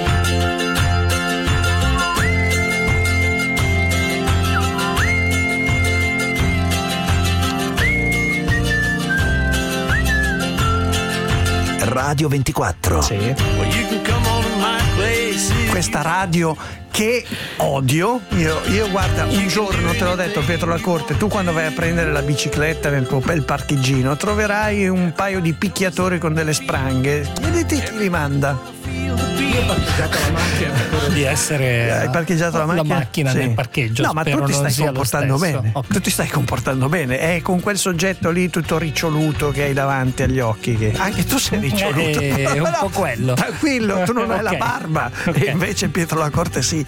Radio ventiquattro. Sì. Well, you can come on to my questa radio che odio. Io, io guarda, un giorno te l'ho detto, Pietro La Corte, tu quando vai a prendere la bicicletta nel tuo bel parcheggino troverai un paio di picchiatori con delle spranghe. Chiediti chi li manda. Io ho parcheggiato la macchina di essere Hai parcheggiato la macchina, la macchina sì. nel parcheggio. No, ma tu ti stai comportando bene. Okay. Tu ti stai comportando bene. È con quel soggetto lì tutto riccioluto che hai davanti agli occhi che anche tu sei riccioluto. È un no, po' quello. Tranquillo, tu non okay. hai la barba okay. e invece Pietro La Corte sì.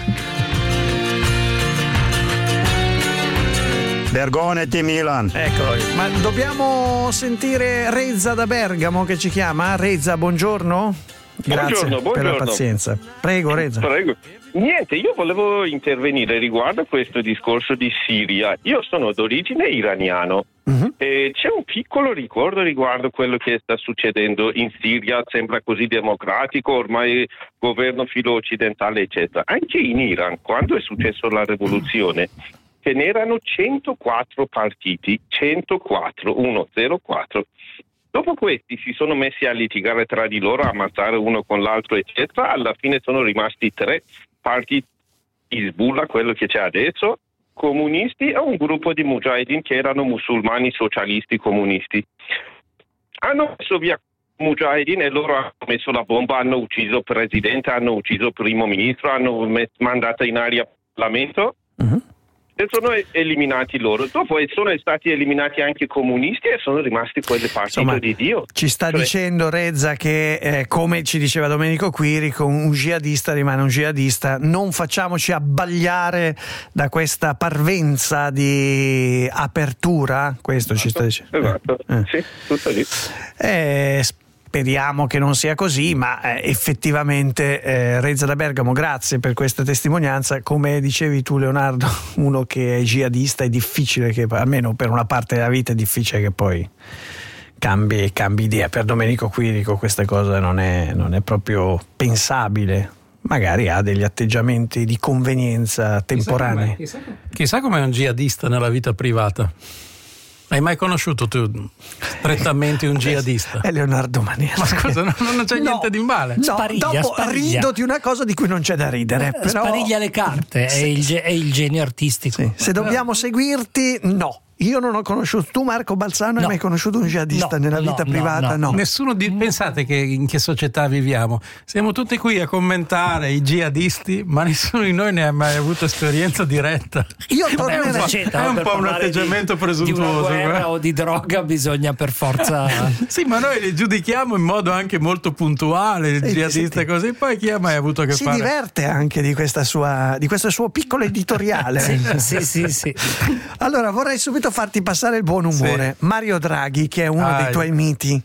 Vergoneti Milan. Eccolo. Ma dobbiamo sentire Rezza da Bergamo che ci chiama. Rezza, buongiorno. Grazie buongiorno, buongiorno. per la pazienza. Prego, Rezza. Prego. Niente, io volevo intervenire riguardo questo discorso di Siria. Io sono d'origine iraniano. Uh-huh. E c'è un piccolo ricordo riguardo quello che sta succedendo in Siria, sembra così democratico, ormai governo filo occidentale, eccetera. Anche in Iran, quando è successo la rivoluzione, ce n'erano centoquattro partiti, centoquattro, uno zero quattro. Dopo questi si sono messi a litigare tra di loro, a ammazzare uno con l'altro, eccetera. Alla fine sono rimasti tre partiti, Hezbollah, quello che c'è adesso, comunisti e un gruppo di mujahideen che erano musulmani socialisti comunisti. Hanno messo via mujahideen e loro hanno messo la bomba, hanno ucciso il presidente, hanno ucciso il primo ministro, hanno met- mandato in aria il Parlamento. Uh-huh. E sono eliminati loro. Dopo sono stati eliminati anche i comunisti e sono rimasti quelle partito Insomma, di Dio. Ci sta cioè... dicendo Rezza che eh, come ci diceva Domenico Quirico, un jihadista rimane un jihadista. Non facciamoci abbagliare da questa parvenza di apertura. Questo esatto, ci sta dicendo. Esatto, eh. sì, tutto lì. Eh, Speriamo che non sia così, ma eh, effettivamente eh, Rezza da Bergamo, grazie per questa testimonianza. Come dicevi tu, Leonardo, uno che è jihadista è difficile che, almeno per una parte della vita, è difficile che poi cambi, cambi idea. Per Domenico Quirico questa cosa non è, non è proprio pensabile. Magari ha degli atteggiamenti di convenienza temporanei. Chissà com'è, chissà com'è un jihadista nella vita privata. Hai mai conosciuto tu strettamente un jihadista? È Leonardo Maniera. Ma scusa, no, non c'è no, niente di male. No, Spariglia, dopo spariglia. rido di una cosa di cui non c'è da ridere. Eh, però... Spariglia le carte, sì. è, il, è il genio artistico. Sì. Se dobbiamo seguirti, no. Io non ho conosciuto, tu Marco Balzano no. hai mai conosciuto un jihadista no, nella vita no, privata? No, no. Nessuno di... Pensate che in che società viviamo? Siamo tutti qui a commentare i jihadisti, ma nessuno di noi ne ha mai avuto esperienza diretta. Io è un po', è un, po un atteggiamento di, presuntuoso. Di una guerra eh? o di droga bisogna per forza. Sì, ma noi li giudichiamo in modo anche molto puntuale, il sì, jihadista e così, poi chi ha mai avuto a che si fare? Si diverte anche di questa sua di questo suo piccolo editoriale. sì, sì, sì, sì. Allora vorrei subito farti passare il buon umore. Sì. Mario Draghi, che è uno ah, dei tuoi miti.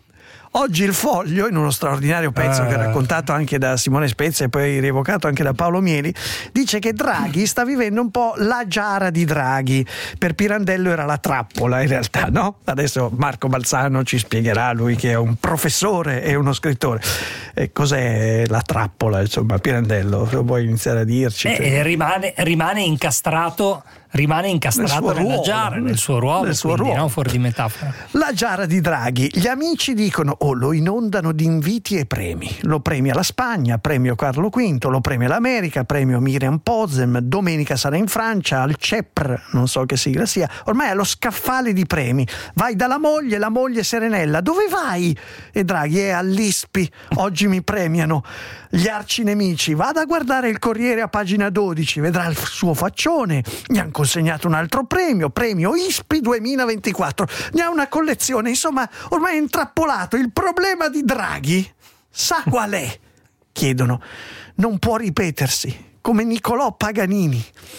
Oggi il Foglio, in uno straordinario pezzo ah. che è raccontato anche da Simone Spezia e poi rievocato anche da Paolo Mieli, dice che Draghi sta vivendo un po' la giara di Draghi. Per Pirandello era la trappola, in realtà, no? Adesso Marco Balzano ci spiegherà, lui che è un professore e uno scrittore. E cos'è la trappola, insomma, Pirandello? Lo vuoi iniziare a dirci? Eh, cioè... rimane, rimane incastrato rimane incastrato nel nella giara, nel suo ruolo, nel suo quindi, ruolo. No? Fuori di metafora. La giara di Draghi. Gli amici dicono, oh, lo inondano di inviti e premi. Lo premia la Spagna, premio Carlo V, lo premia l'America, premio Miriam Pozem, domenica sarà in Francia, al C E P R, non so che sigla sia, ormai è lo scaffale di premi. Vai dalla moglie, la moglie Serenella, dove vai? E Draghi è all'I S P I, oggi mi premiano. Gli arcinemici, vada a guardare il Corriere a pagina dodici, vedrà il suo faccione, gli hanno consegnato un altro premio, premio I S P I duemilaventiquattro, ne ha una collezione, insomma ormai è intrappolato. Il problema di Draghi, sa qual è? Chiedono, non può ripetersi, come Niccolò Paganini.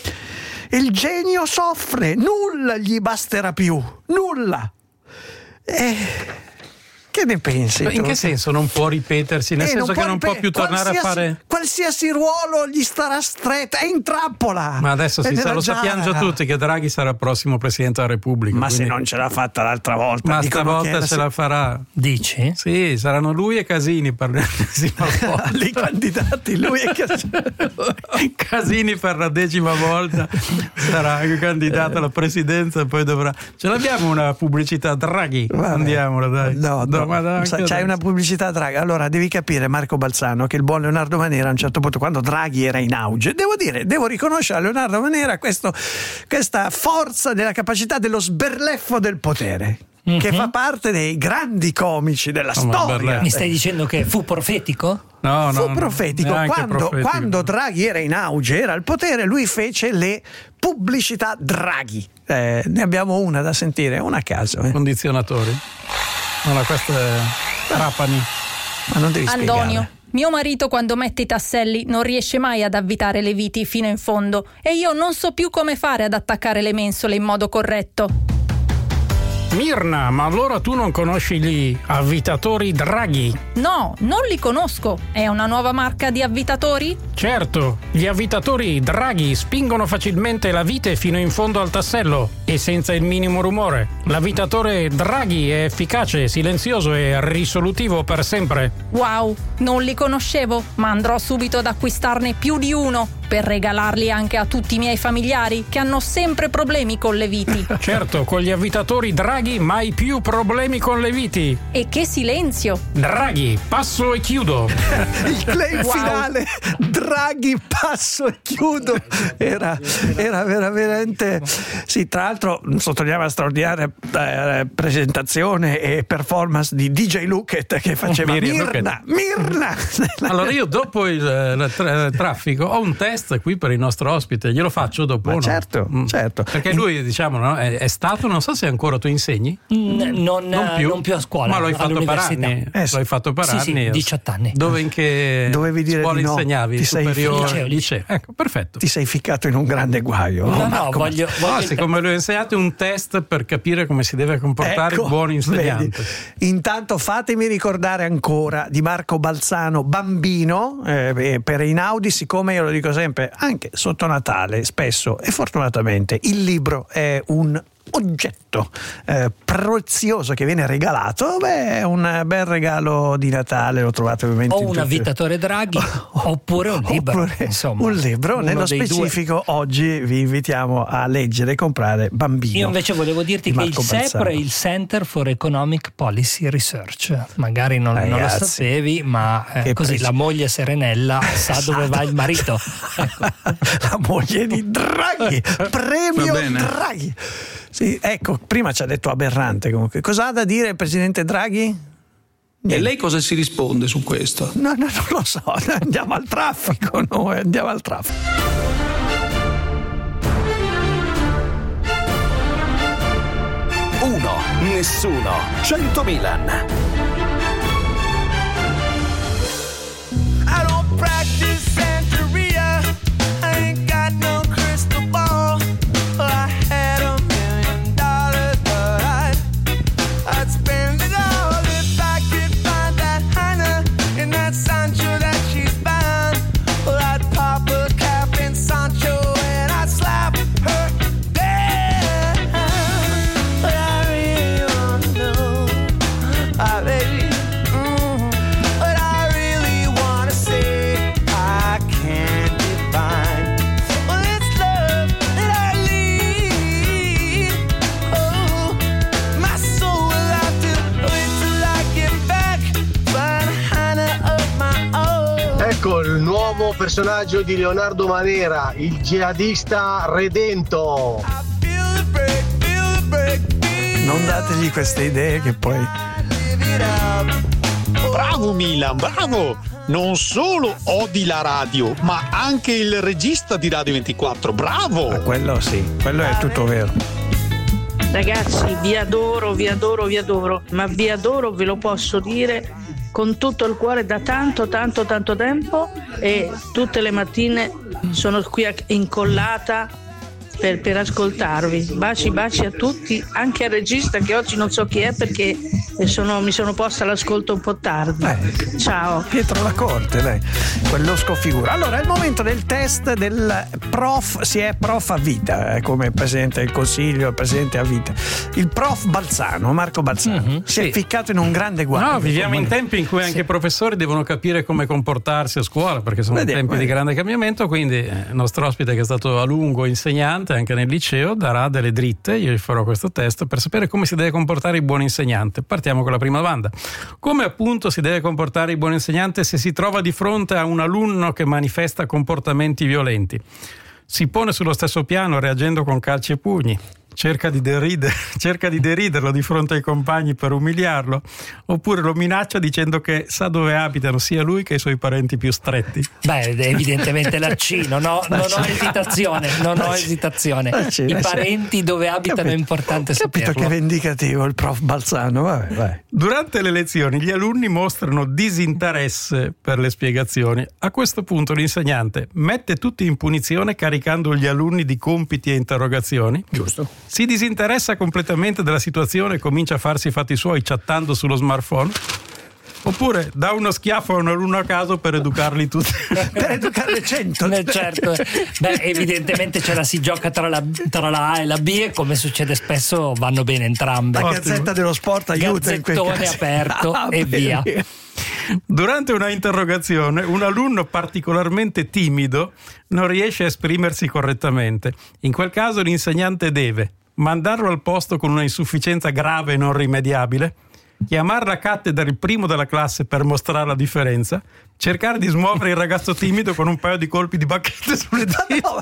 Il genio soffre, nulla gli basterà più, nulla. E... che ne pensi? In che senso non può ripetersi? Nel eh, senso non che non ripetere. può più tornare a fare... Qualsiasi ruolo gli starà stretto, è in trappola! Ma adesso si sa, lo sappiamo già tutti che Draghi sarà il prossimo Presidente della Repubblica. Ma quindi... se non ce l'ha fatta l'altra volta... Ma stavolta ce la farà. Dici? Sì, saranno lui e Casini per l'ennesima volta. I candidati, lui e Casini. Casini per la decima volta sarà candidato alla presidenza e poi dovrà... Ce l'abbiamo una pubblicità Draghi? Vabbè. Andiamola, dai. No, no. ma Sai, c'hai una pubblicità Draghi. Allora devi capire, Marco Balzano, che il buon Leonardo Manera a un certo punto, quando Draghi era in auge, devo dire, devo riconoscere a Leonardo Manera questo, questa forza della capacità dello sberleffo del potere. Mm-hmm. Che fa parte dei grandi comici della oh, storia. Mi stai dicendo che fu profetico? No, fu no, profetico. Quando, profetico. Quando Draghi era in auge, era al potere, lui fece le pubblicità Draghi. Eh, ne abbiamo una da sentire, una a caso. Eh. Condizionatori? No, questa è Trapani. Ma non devi Antonio. spiegare. Mio marito quando mette i tasselli non riesce mai ad avvitare le viti fino in fondo e io non so più come fare ad attaccare le mensole in modo corretto. Mirna, ma allora tu non conosci gli avvitatori Draghi? No, non li conosco. È una nuova marca di avvitatori? Certo, gli avvitatori Draghi spingono facilmente la vite fino in fondo al tassello e senza il minimo rumore. L'avvitatore Draghi è efficace, silenzioso e risolutivo per sempre. Wow, non li conoscevo, ma andrò subito ad acquistarne più di uno per regalarli anche a tutti i miei familiari che hanno sempre problemi con le viti. Certo, con gli avvitatori Draghi mai più problemi con le viti. E che silenzio! Draghi, passo e chiudo. Il claim wow. finale, Draghi, passo e chiudo. Era, era veramente... Sì, tra l'altro sottolineiamo la straordinaria eh, presentazione e performance di D J Luket che faceva Mirna, Mirna. Allora io dopo il, il, tra- il traffico ho un test qui per il nostro ospite, glielo faccio dopo. Ma no? certo, mm. certo. Perché lui, diciamo, no, è, è stato, non so se ancora tu insegni. Mm, non, non, più. non più a scuola. Ma l'hai fatto per anni. Eh, l'hai fatto per sì, anni. Sì, diciotto anni. Dove, in che Dovevi dire scuola di no. insegnavi? Ti Superiore? Liceo, liceo. Ecco, perfetto. Ti sei ficcato in un grande guaio. No, oh, no, voglio, voglio... No, siccome lui ha insegnato un test per capire come si deve comportare ecco, il buon insegnante. Vedi. Intanto fatemi ricordare ancora di Marco Balzano, bambino, eh, per Einaudi, siccome io lo dico sempre, anche sotto Natale, spesso e fortunatamente, il libro è un oggetto eh, prezioso che viene regalato. Beh, è un bel regalo di Natale, lo trovate ovviamente o in un tutti... avvitatore Draghi oppure un libro, oppure insomma, un libro. Nello specifico due. Oggi vi invitiamo a leggere e comprare Bambino. Io invece volevo dirti che il Balzano. SEPR è il Center for Economic Policy Research, magari non, non lo sapevi, ma eh, così preci- la moglie Serenella sa esatto. dove va il marito. Ecco. La moglie di Draghi, premio Draghi. Sì, ecco, prima ci ha detto aberrante comunque. Cosa ha da dire il presidente Draghi? Niente. E lei cosa si risponde su questo? No, no, non lo so, andiamo al traffico, noi andiamo al traffico. Uno, nessuno, cento Milan. I don't practice Santeria. I ain't got no crystal ball. I had a million dollars, but I'd, I'd spend it all if I could find that Hannah in that Sancho that she's bound. Well, I'd pop a cap in Sancho and I'd slap her down. But I really want to know, ah, baby. Ecco il nuovo personaggio di Leonardo Manera, il jihadista redento. Non dategli queste idee che poi... Bravo Milan, bravo! Non solo odi la radio, ma anche il regista di Radio ventiquattro, bravo! Ma quello sì, quello è tutto vero. Ragazzi, vi adoro, vi adoro, vi adoro, ma vi adoro, ve lo posso dire con tutto il cuore da tanto, tanto, tanto tempo, e tutte le mattine sono qui incollata per, per ascoltarvi. Baci, baci a tutti, anche al regista che oggi non so chi è perché sono, mi sono posta all'ascolto un po' tardi. Eh, Ciao. Pietro Lacorte, lei, quello scofigura. Allora, è il momento del test del prof, si è prof a vita, eh, come presidente del Consiglio, presidente a vita. Il prof Balzano, Marco Balzano, mm-hmm, si sì. è ficcato in un grande guaio. No, viviamo in tempi in cui anche sì. i professori devono capire come comportarsi a scuola, perché sono Vediamo, tempi eh. di grande cambiamento, quindi eh, il nostro ospite che è stato a lungo insegnante l'insegnante anche nel liceo darà delle dritte, io gli farò questo test, per sapere come si deve comportare il buon insegnante. Partiamo con la prima domanda. Come appunto si deve comportare il buon insegnante se si trova di fronte a un alunno che manifesta comportamenti violenti? Si pone sullo stesso piano reagendo con calci e pugni? Cerca di, deride, cerca di deriderlo di fronte ai compagni per umiliarlo, oppure lo minaccia dicendo che sa dove abitano sia lui che i suoi parenti più stretti? Beh, evidentemente la C, non ho, non ho esitazione, non ho esitazione. I parenti dove abitano capito, è importante saperlo. Capito che vendicativo il prof Balzano, vabbè, vai. Durante le lezioni gli alunni mostrano disinteresse per le spiegazioni. A questo punto l'insegnante mette tutti in punizione caricando gli alunni di compiti e interrogazioni. Giusto. Si disinteressa completamente della situazione e comincia a farsi i fatti suoi chattando sullo smartphone? Oppure dà uno schiaffo a un alunno a caso per educarli tutti? Per educarli cento? Beh, certo. Beh, evidentemente ce la si gioca tra la, tra la A e la B e come succede spesso vanno bene entrambe. La Gazzetta dello Sport aiuta in quel Gazzettone caso. aperto Ah, e via. Durante una interrogazione un alunno particolarmente timido non riesce a esprimersi correttamente. In quel caso l'insegnante deve mandarlo al posto con una insufficienza grave e non rimediabile, chiamare la cattedra il primo della classe per mostrare la differenza, cercare di smuovere il ragazzo timido con un paio di colpi di bacchette sulle dita. No,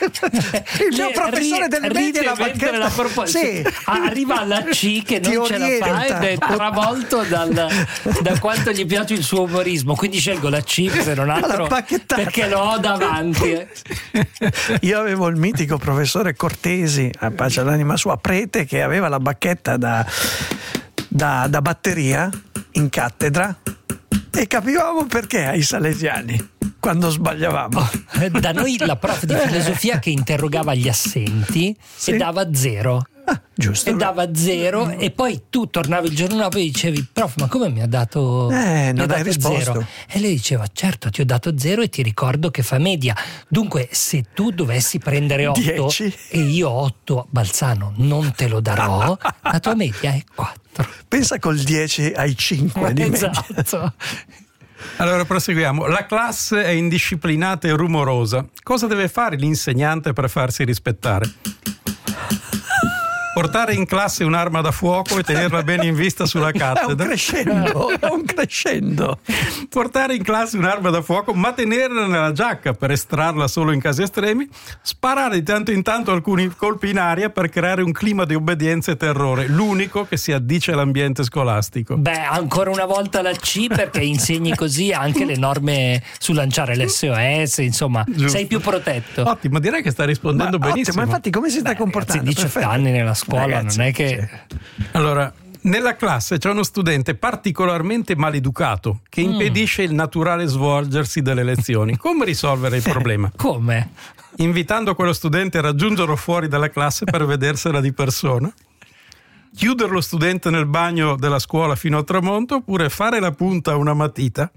il mio professore delle medie la bacchetta la propos- sì. Arriva alla C che non ce la fa ed è travolto dal, da quanto gli piace il suo umorismo, quindi scelgo la C se non altro perché lo ho davanti. Io avevo il mitico professore Cortesi, a pace all'anima sua, prete, che aveva la bacchetta da, da, da batteria in cattedra e capivamo perché ai salesiani quando sbagliavamo. Da noi la prof di filosofia che interrogava gli assenti sì. e dava zero. Ah, giusto. E dava zero e poi tu tornavi il giorno dopo e dicevi prof ma come mi ha dato, eh, mi non ha hai dato risposto. Zero? E lei diceva certo ti ho dato zero e ti ricordo che fa media, dunque se tu dovessi prendere otto dieci e io otto Balzano non te lo darò, la tua media è quattro. Pensa col dieci ai cinque di media. Esatto. Allora proseguiamo. La classe è indisciplinata e rumorosa. Cosa deve fare l'insegnante per farsi rispettare? Portare in classe un'arma da fuoco e tenerla bene in vista sulla cattedra. È un crescendo, è un crescendo. Portare in classe un'arma da fuoco ma tenerla nella giacca per estrarla solo in casi estremi. Sparare di tanto in tanto alcuni colpi in aria per creare un clima di obbedienza e terrore, l'unico che si addice all'ambiente scolastico. Beh, ancora una volta la C perché insegni così anche le norme su lanciare l'S O S, insomma, giusto. Sei più protetto. Ottimo, direi che sta rispondendo ma benissimo. Ottimo, ma infatti come si sta Beh, comportando? Ragazzi, diciotto anni nella scuola. Ragazzi, non è che allora nella classe c'è uno studente particolarmente maleducato che mm. impedisce il naturale svolgersi delle lezioni. Come risolvere il problema? Come? Invitando quello studente a raggiungerlo fuori dalla classe per vedersela di persona, chiudere lo studente nel bagno della scuola fino al tramonto, oppure fare la punta a una matita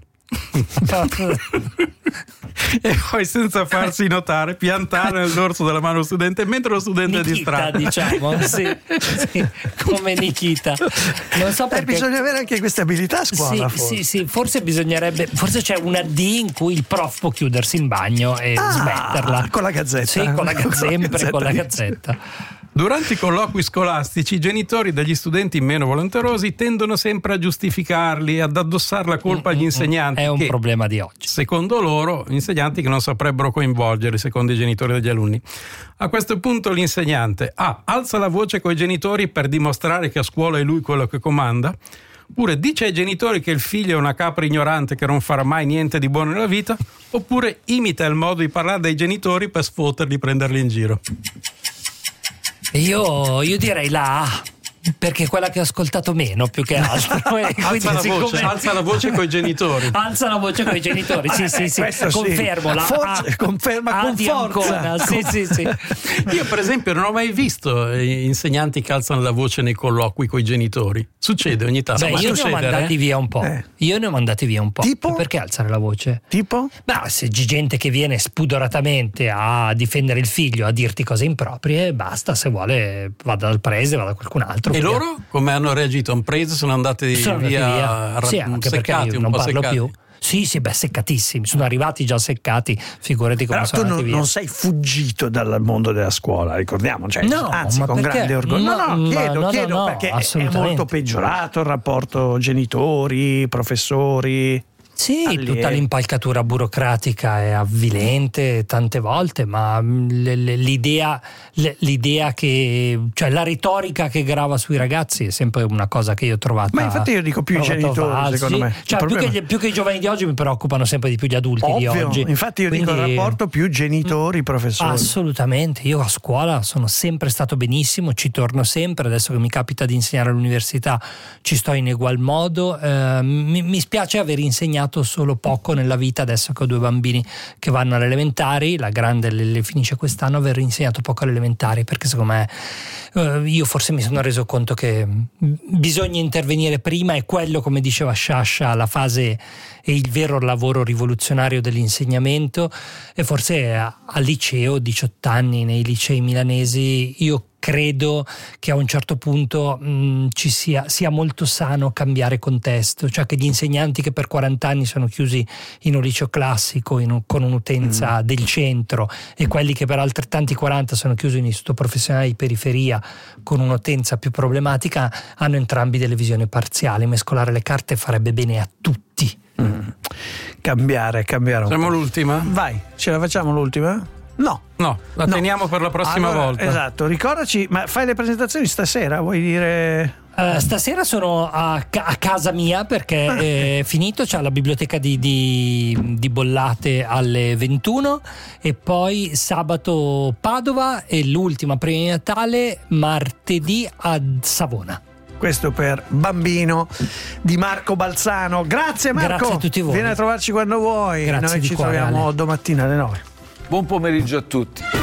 e poi senza farsi notare piantare nel dorso della mano lo studente mentre lo studente Nikita, è distratto, diciamo sì, sì, come Nikita. Non so perché eh, bisogna avere anche queste abilità a scuola. Sì, forse. sì, sì, forse bisognerebbe, forse c'è una D in cui il prof può chiudersi in bagno e ah, smetterla con la gazzetta. Sì, con la gazzetta, sempre gazzetta. con la gazzetta. Durante i colloqui scolastici i genitori degli studenti meno volenterosi tendono sempre a giustificarli, ad addossare la colpa agli insegnanti. È un che, problema di oggi. Secondo loro, insegnanti che non saprebbero coinvolgerli, secondo i genitori degli alunni. A questo punto l'insegnante A. alza la voce coi genitori per dimostrare che a scuola è lui quello che comanda, oppure dice ai genitori che il figlio è una capra ignorante che non farà mai niente di buono nella vita, oppure imita il modo di parlare dei genitori per sfotterli, prenderli in giro. Io, io direi la A, perché è quella che ho ascoltato meno più che altro. alza, la voce, alza la voce coi genitori. Alza la voce coi genitori, sì, sì, sì. Confermo. Sì. La Forza, A, conferma A con di forza. Ancona. Sì, sì, sì. Io per esempio non ho mai visto insegnanti che alzano la voce nei colloqui coi genitori. Succede ogni tanto. Beh, ma io succede, ne ho mandati eh? via un po'. Eh. Io ne ho mandati via un po'. Tipo? Perché alzare la voce? Tipo? Beh, se c'è gente che viene spudoratamente a difendere il figlio, a dirti cose improprie, basta, se vuole vada dal prese, vada da qualcun altro. E via. loro come hanno reagito? Han preso, sono andati sono via, andati via. ra- Sì, anche perché seccati, io un non po' parlo seccati. più. Sì, sì, beh, seccatissimi, sono arrivati già seccati, figurati come Però sono tu non, andati via. non sei fuggito dal mondo della scuola, ricordiamo, cioè, No, anzi ma con perché? grande orgoglio. No, No, no, ma chiedo, no, no, chiedo no, perché è assolutamente. molto peggiorato il rapporto genitori, professori. Sì, allievi. tutta l'impalcatura burocratica è avvilente tante volte, ma l- l- l'idea, l- l'idea che, cioè la retorica che grava sui ragazzi è sempre una cosa che io ho trovato. Ma infatti io dico più i genitori, secondo me. Cioè, più, problema... che gli, più che i giovani di oggi mi preoccupano sempre di più gli adulti Ovvio, di oggi. infatti io Quindi, dico il rapporto più genitori, professori. Assolutamente, io a scuola sono sempre stato benissimo, ci torno sempre, adesso che mi capita di insegnare all'università ci sto in egual modo. Eh, mi, mi spiace aver insegnato solo poco nella vita, adesso che ho due bambini che vanno alle elementari, la grande le, le finisce quest'anno, aver insegnato poco alle elementari, perché secondo me eh, io forse mi sono reso conto che bisogna intervenire prima, e quello, come diceva Sciascia, la fase e il vero lavoro rivoluzionario dell'insegnamento. E forse al liceo, diciotto anni nei licei milanesi, io credo che a un certo punto mh, ci sia, sia molto sano cambiare contesto, cioè che gli insegnanti che per quaranta anni sono chiusi in un liceo classico in un, con un'utenza mm. del centro, e quelli che per altrettanti quaranta sono chiusi in istituto professionale di periferia con un'utenza più problematica, hanno entrambi delle visioni parziali. Mescolare le carte farebbe bene a tutti. Mm. Cambiare, cambiare un Siamo po'. l'ultima? Vai, ce la facciamo l'ultima? No. No, la No. teniamo per la prossima Allora, volta. Esatto, ricordaci, ma fai le presentazioni stasera? Vuoi dire... Uh, stasera sono a, ca- a casa mia perché è finito, c'è la biblioteca di, di, di Bollate alle ventuno, e poi sabato Padova e l'ultima prima di Natale martedì a Savona. Questo per Bambino di Marco Balzano. Grazie Marco. Grazie a tutti voi. Vieni a trovarci quando vuoi. Grazie Noi di ci cuore, troviamo Ale. domattina alle nove. Buon pomeriggio a tutti.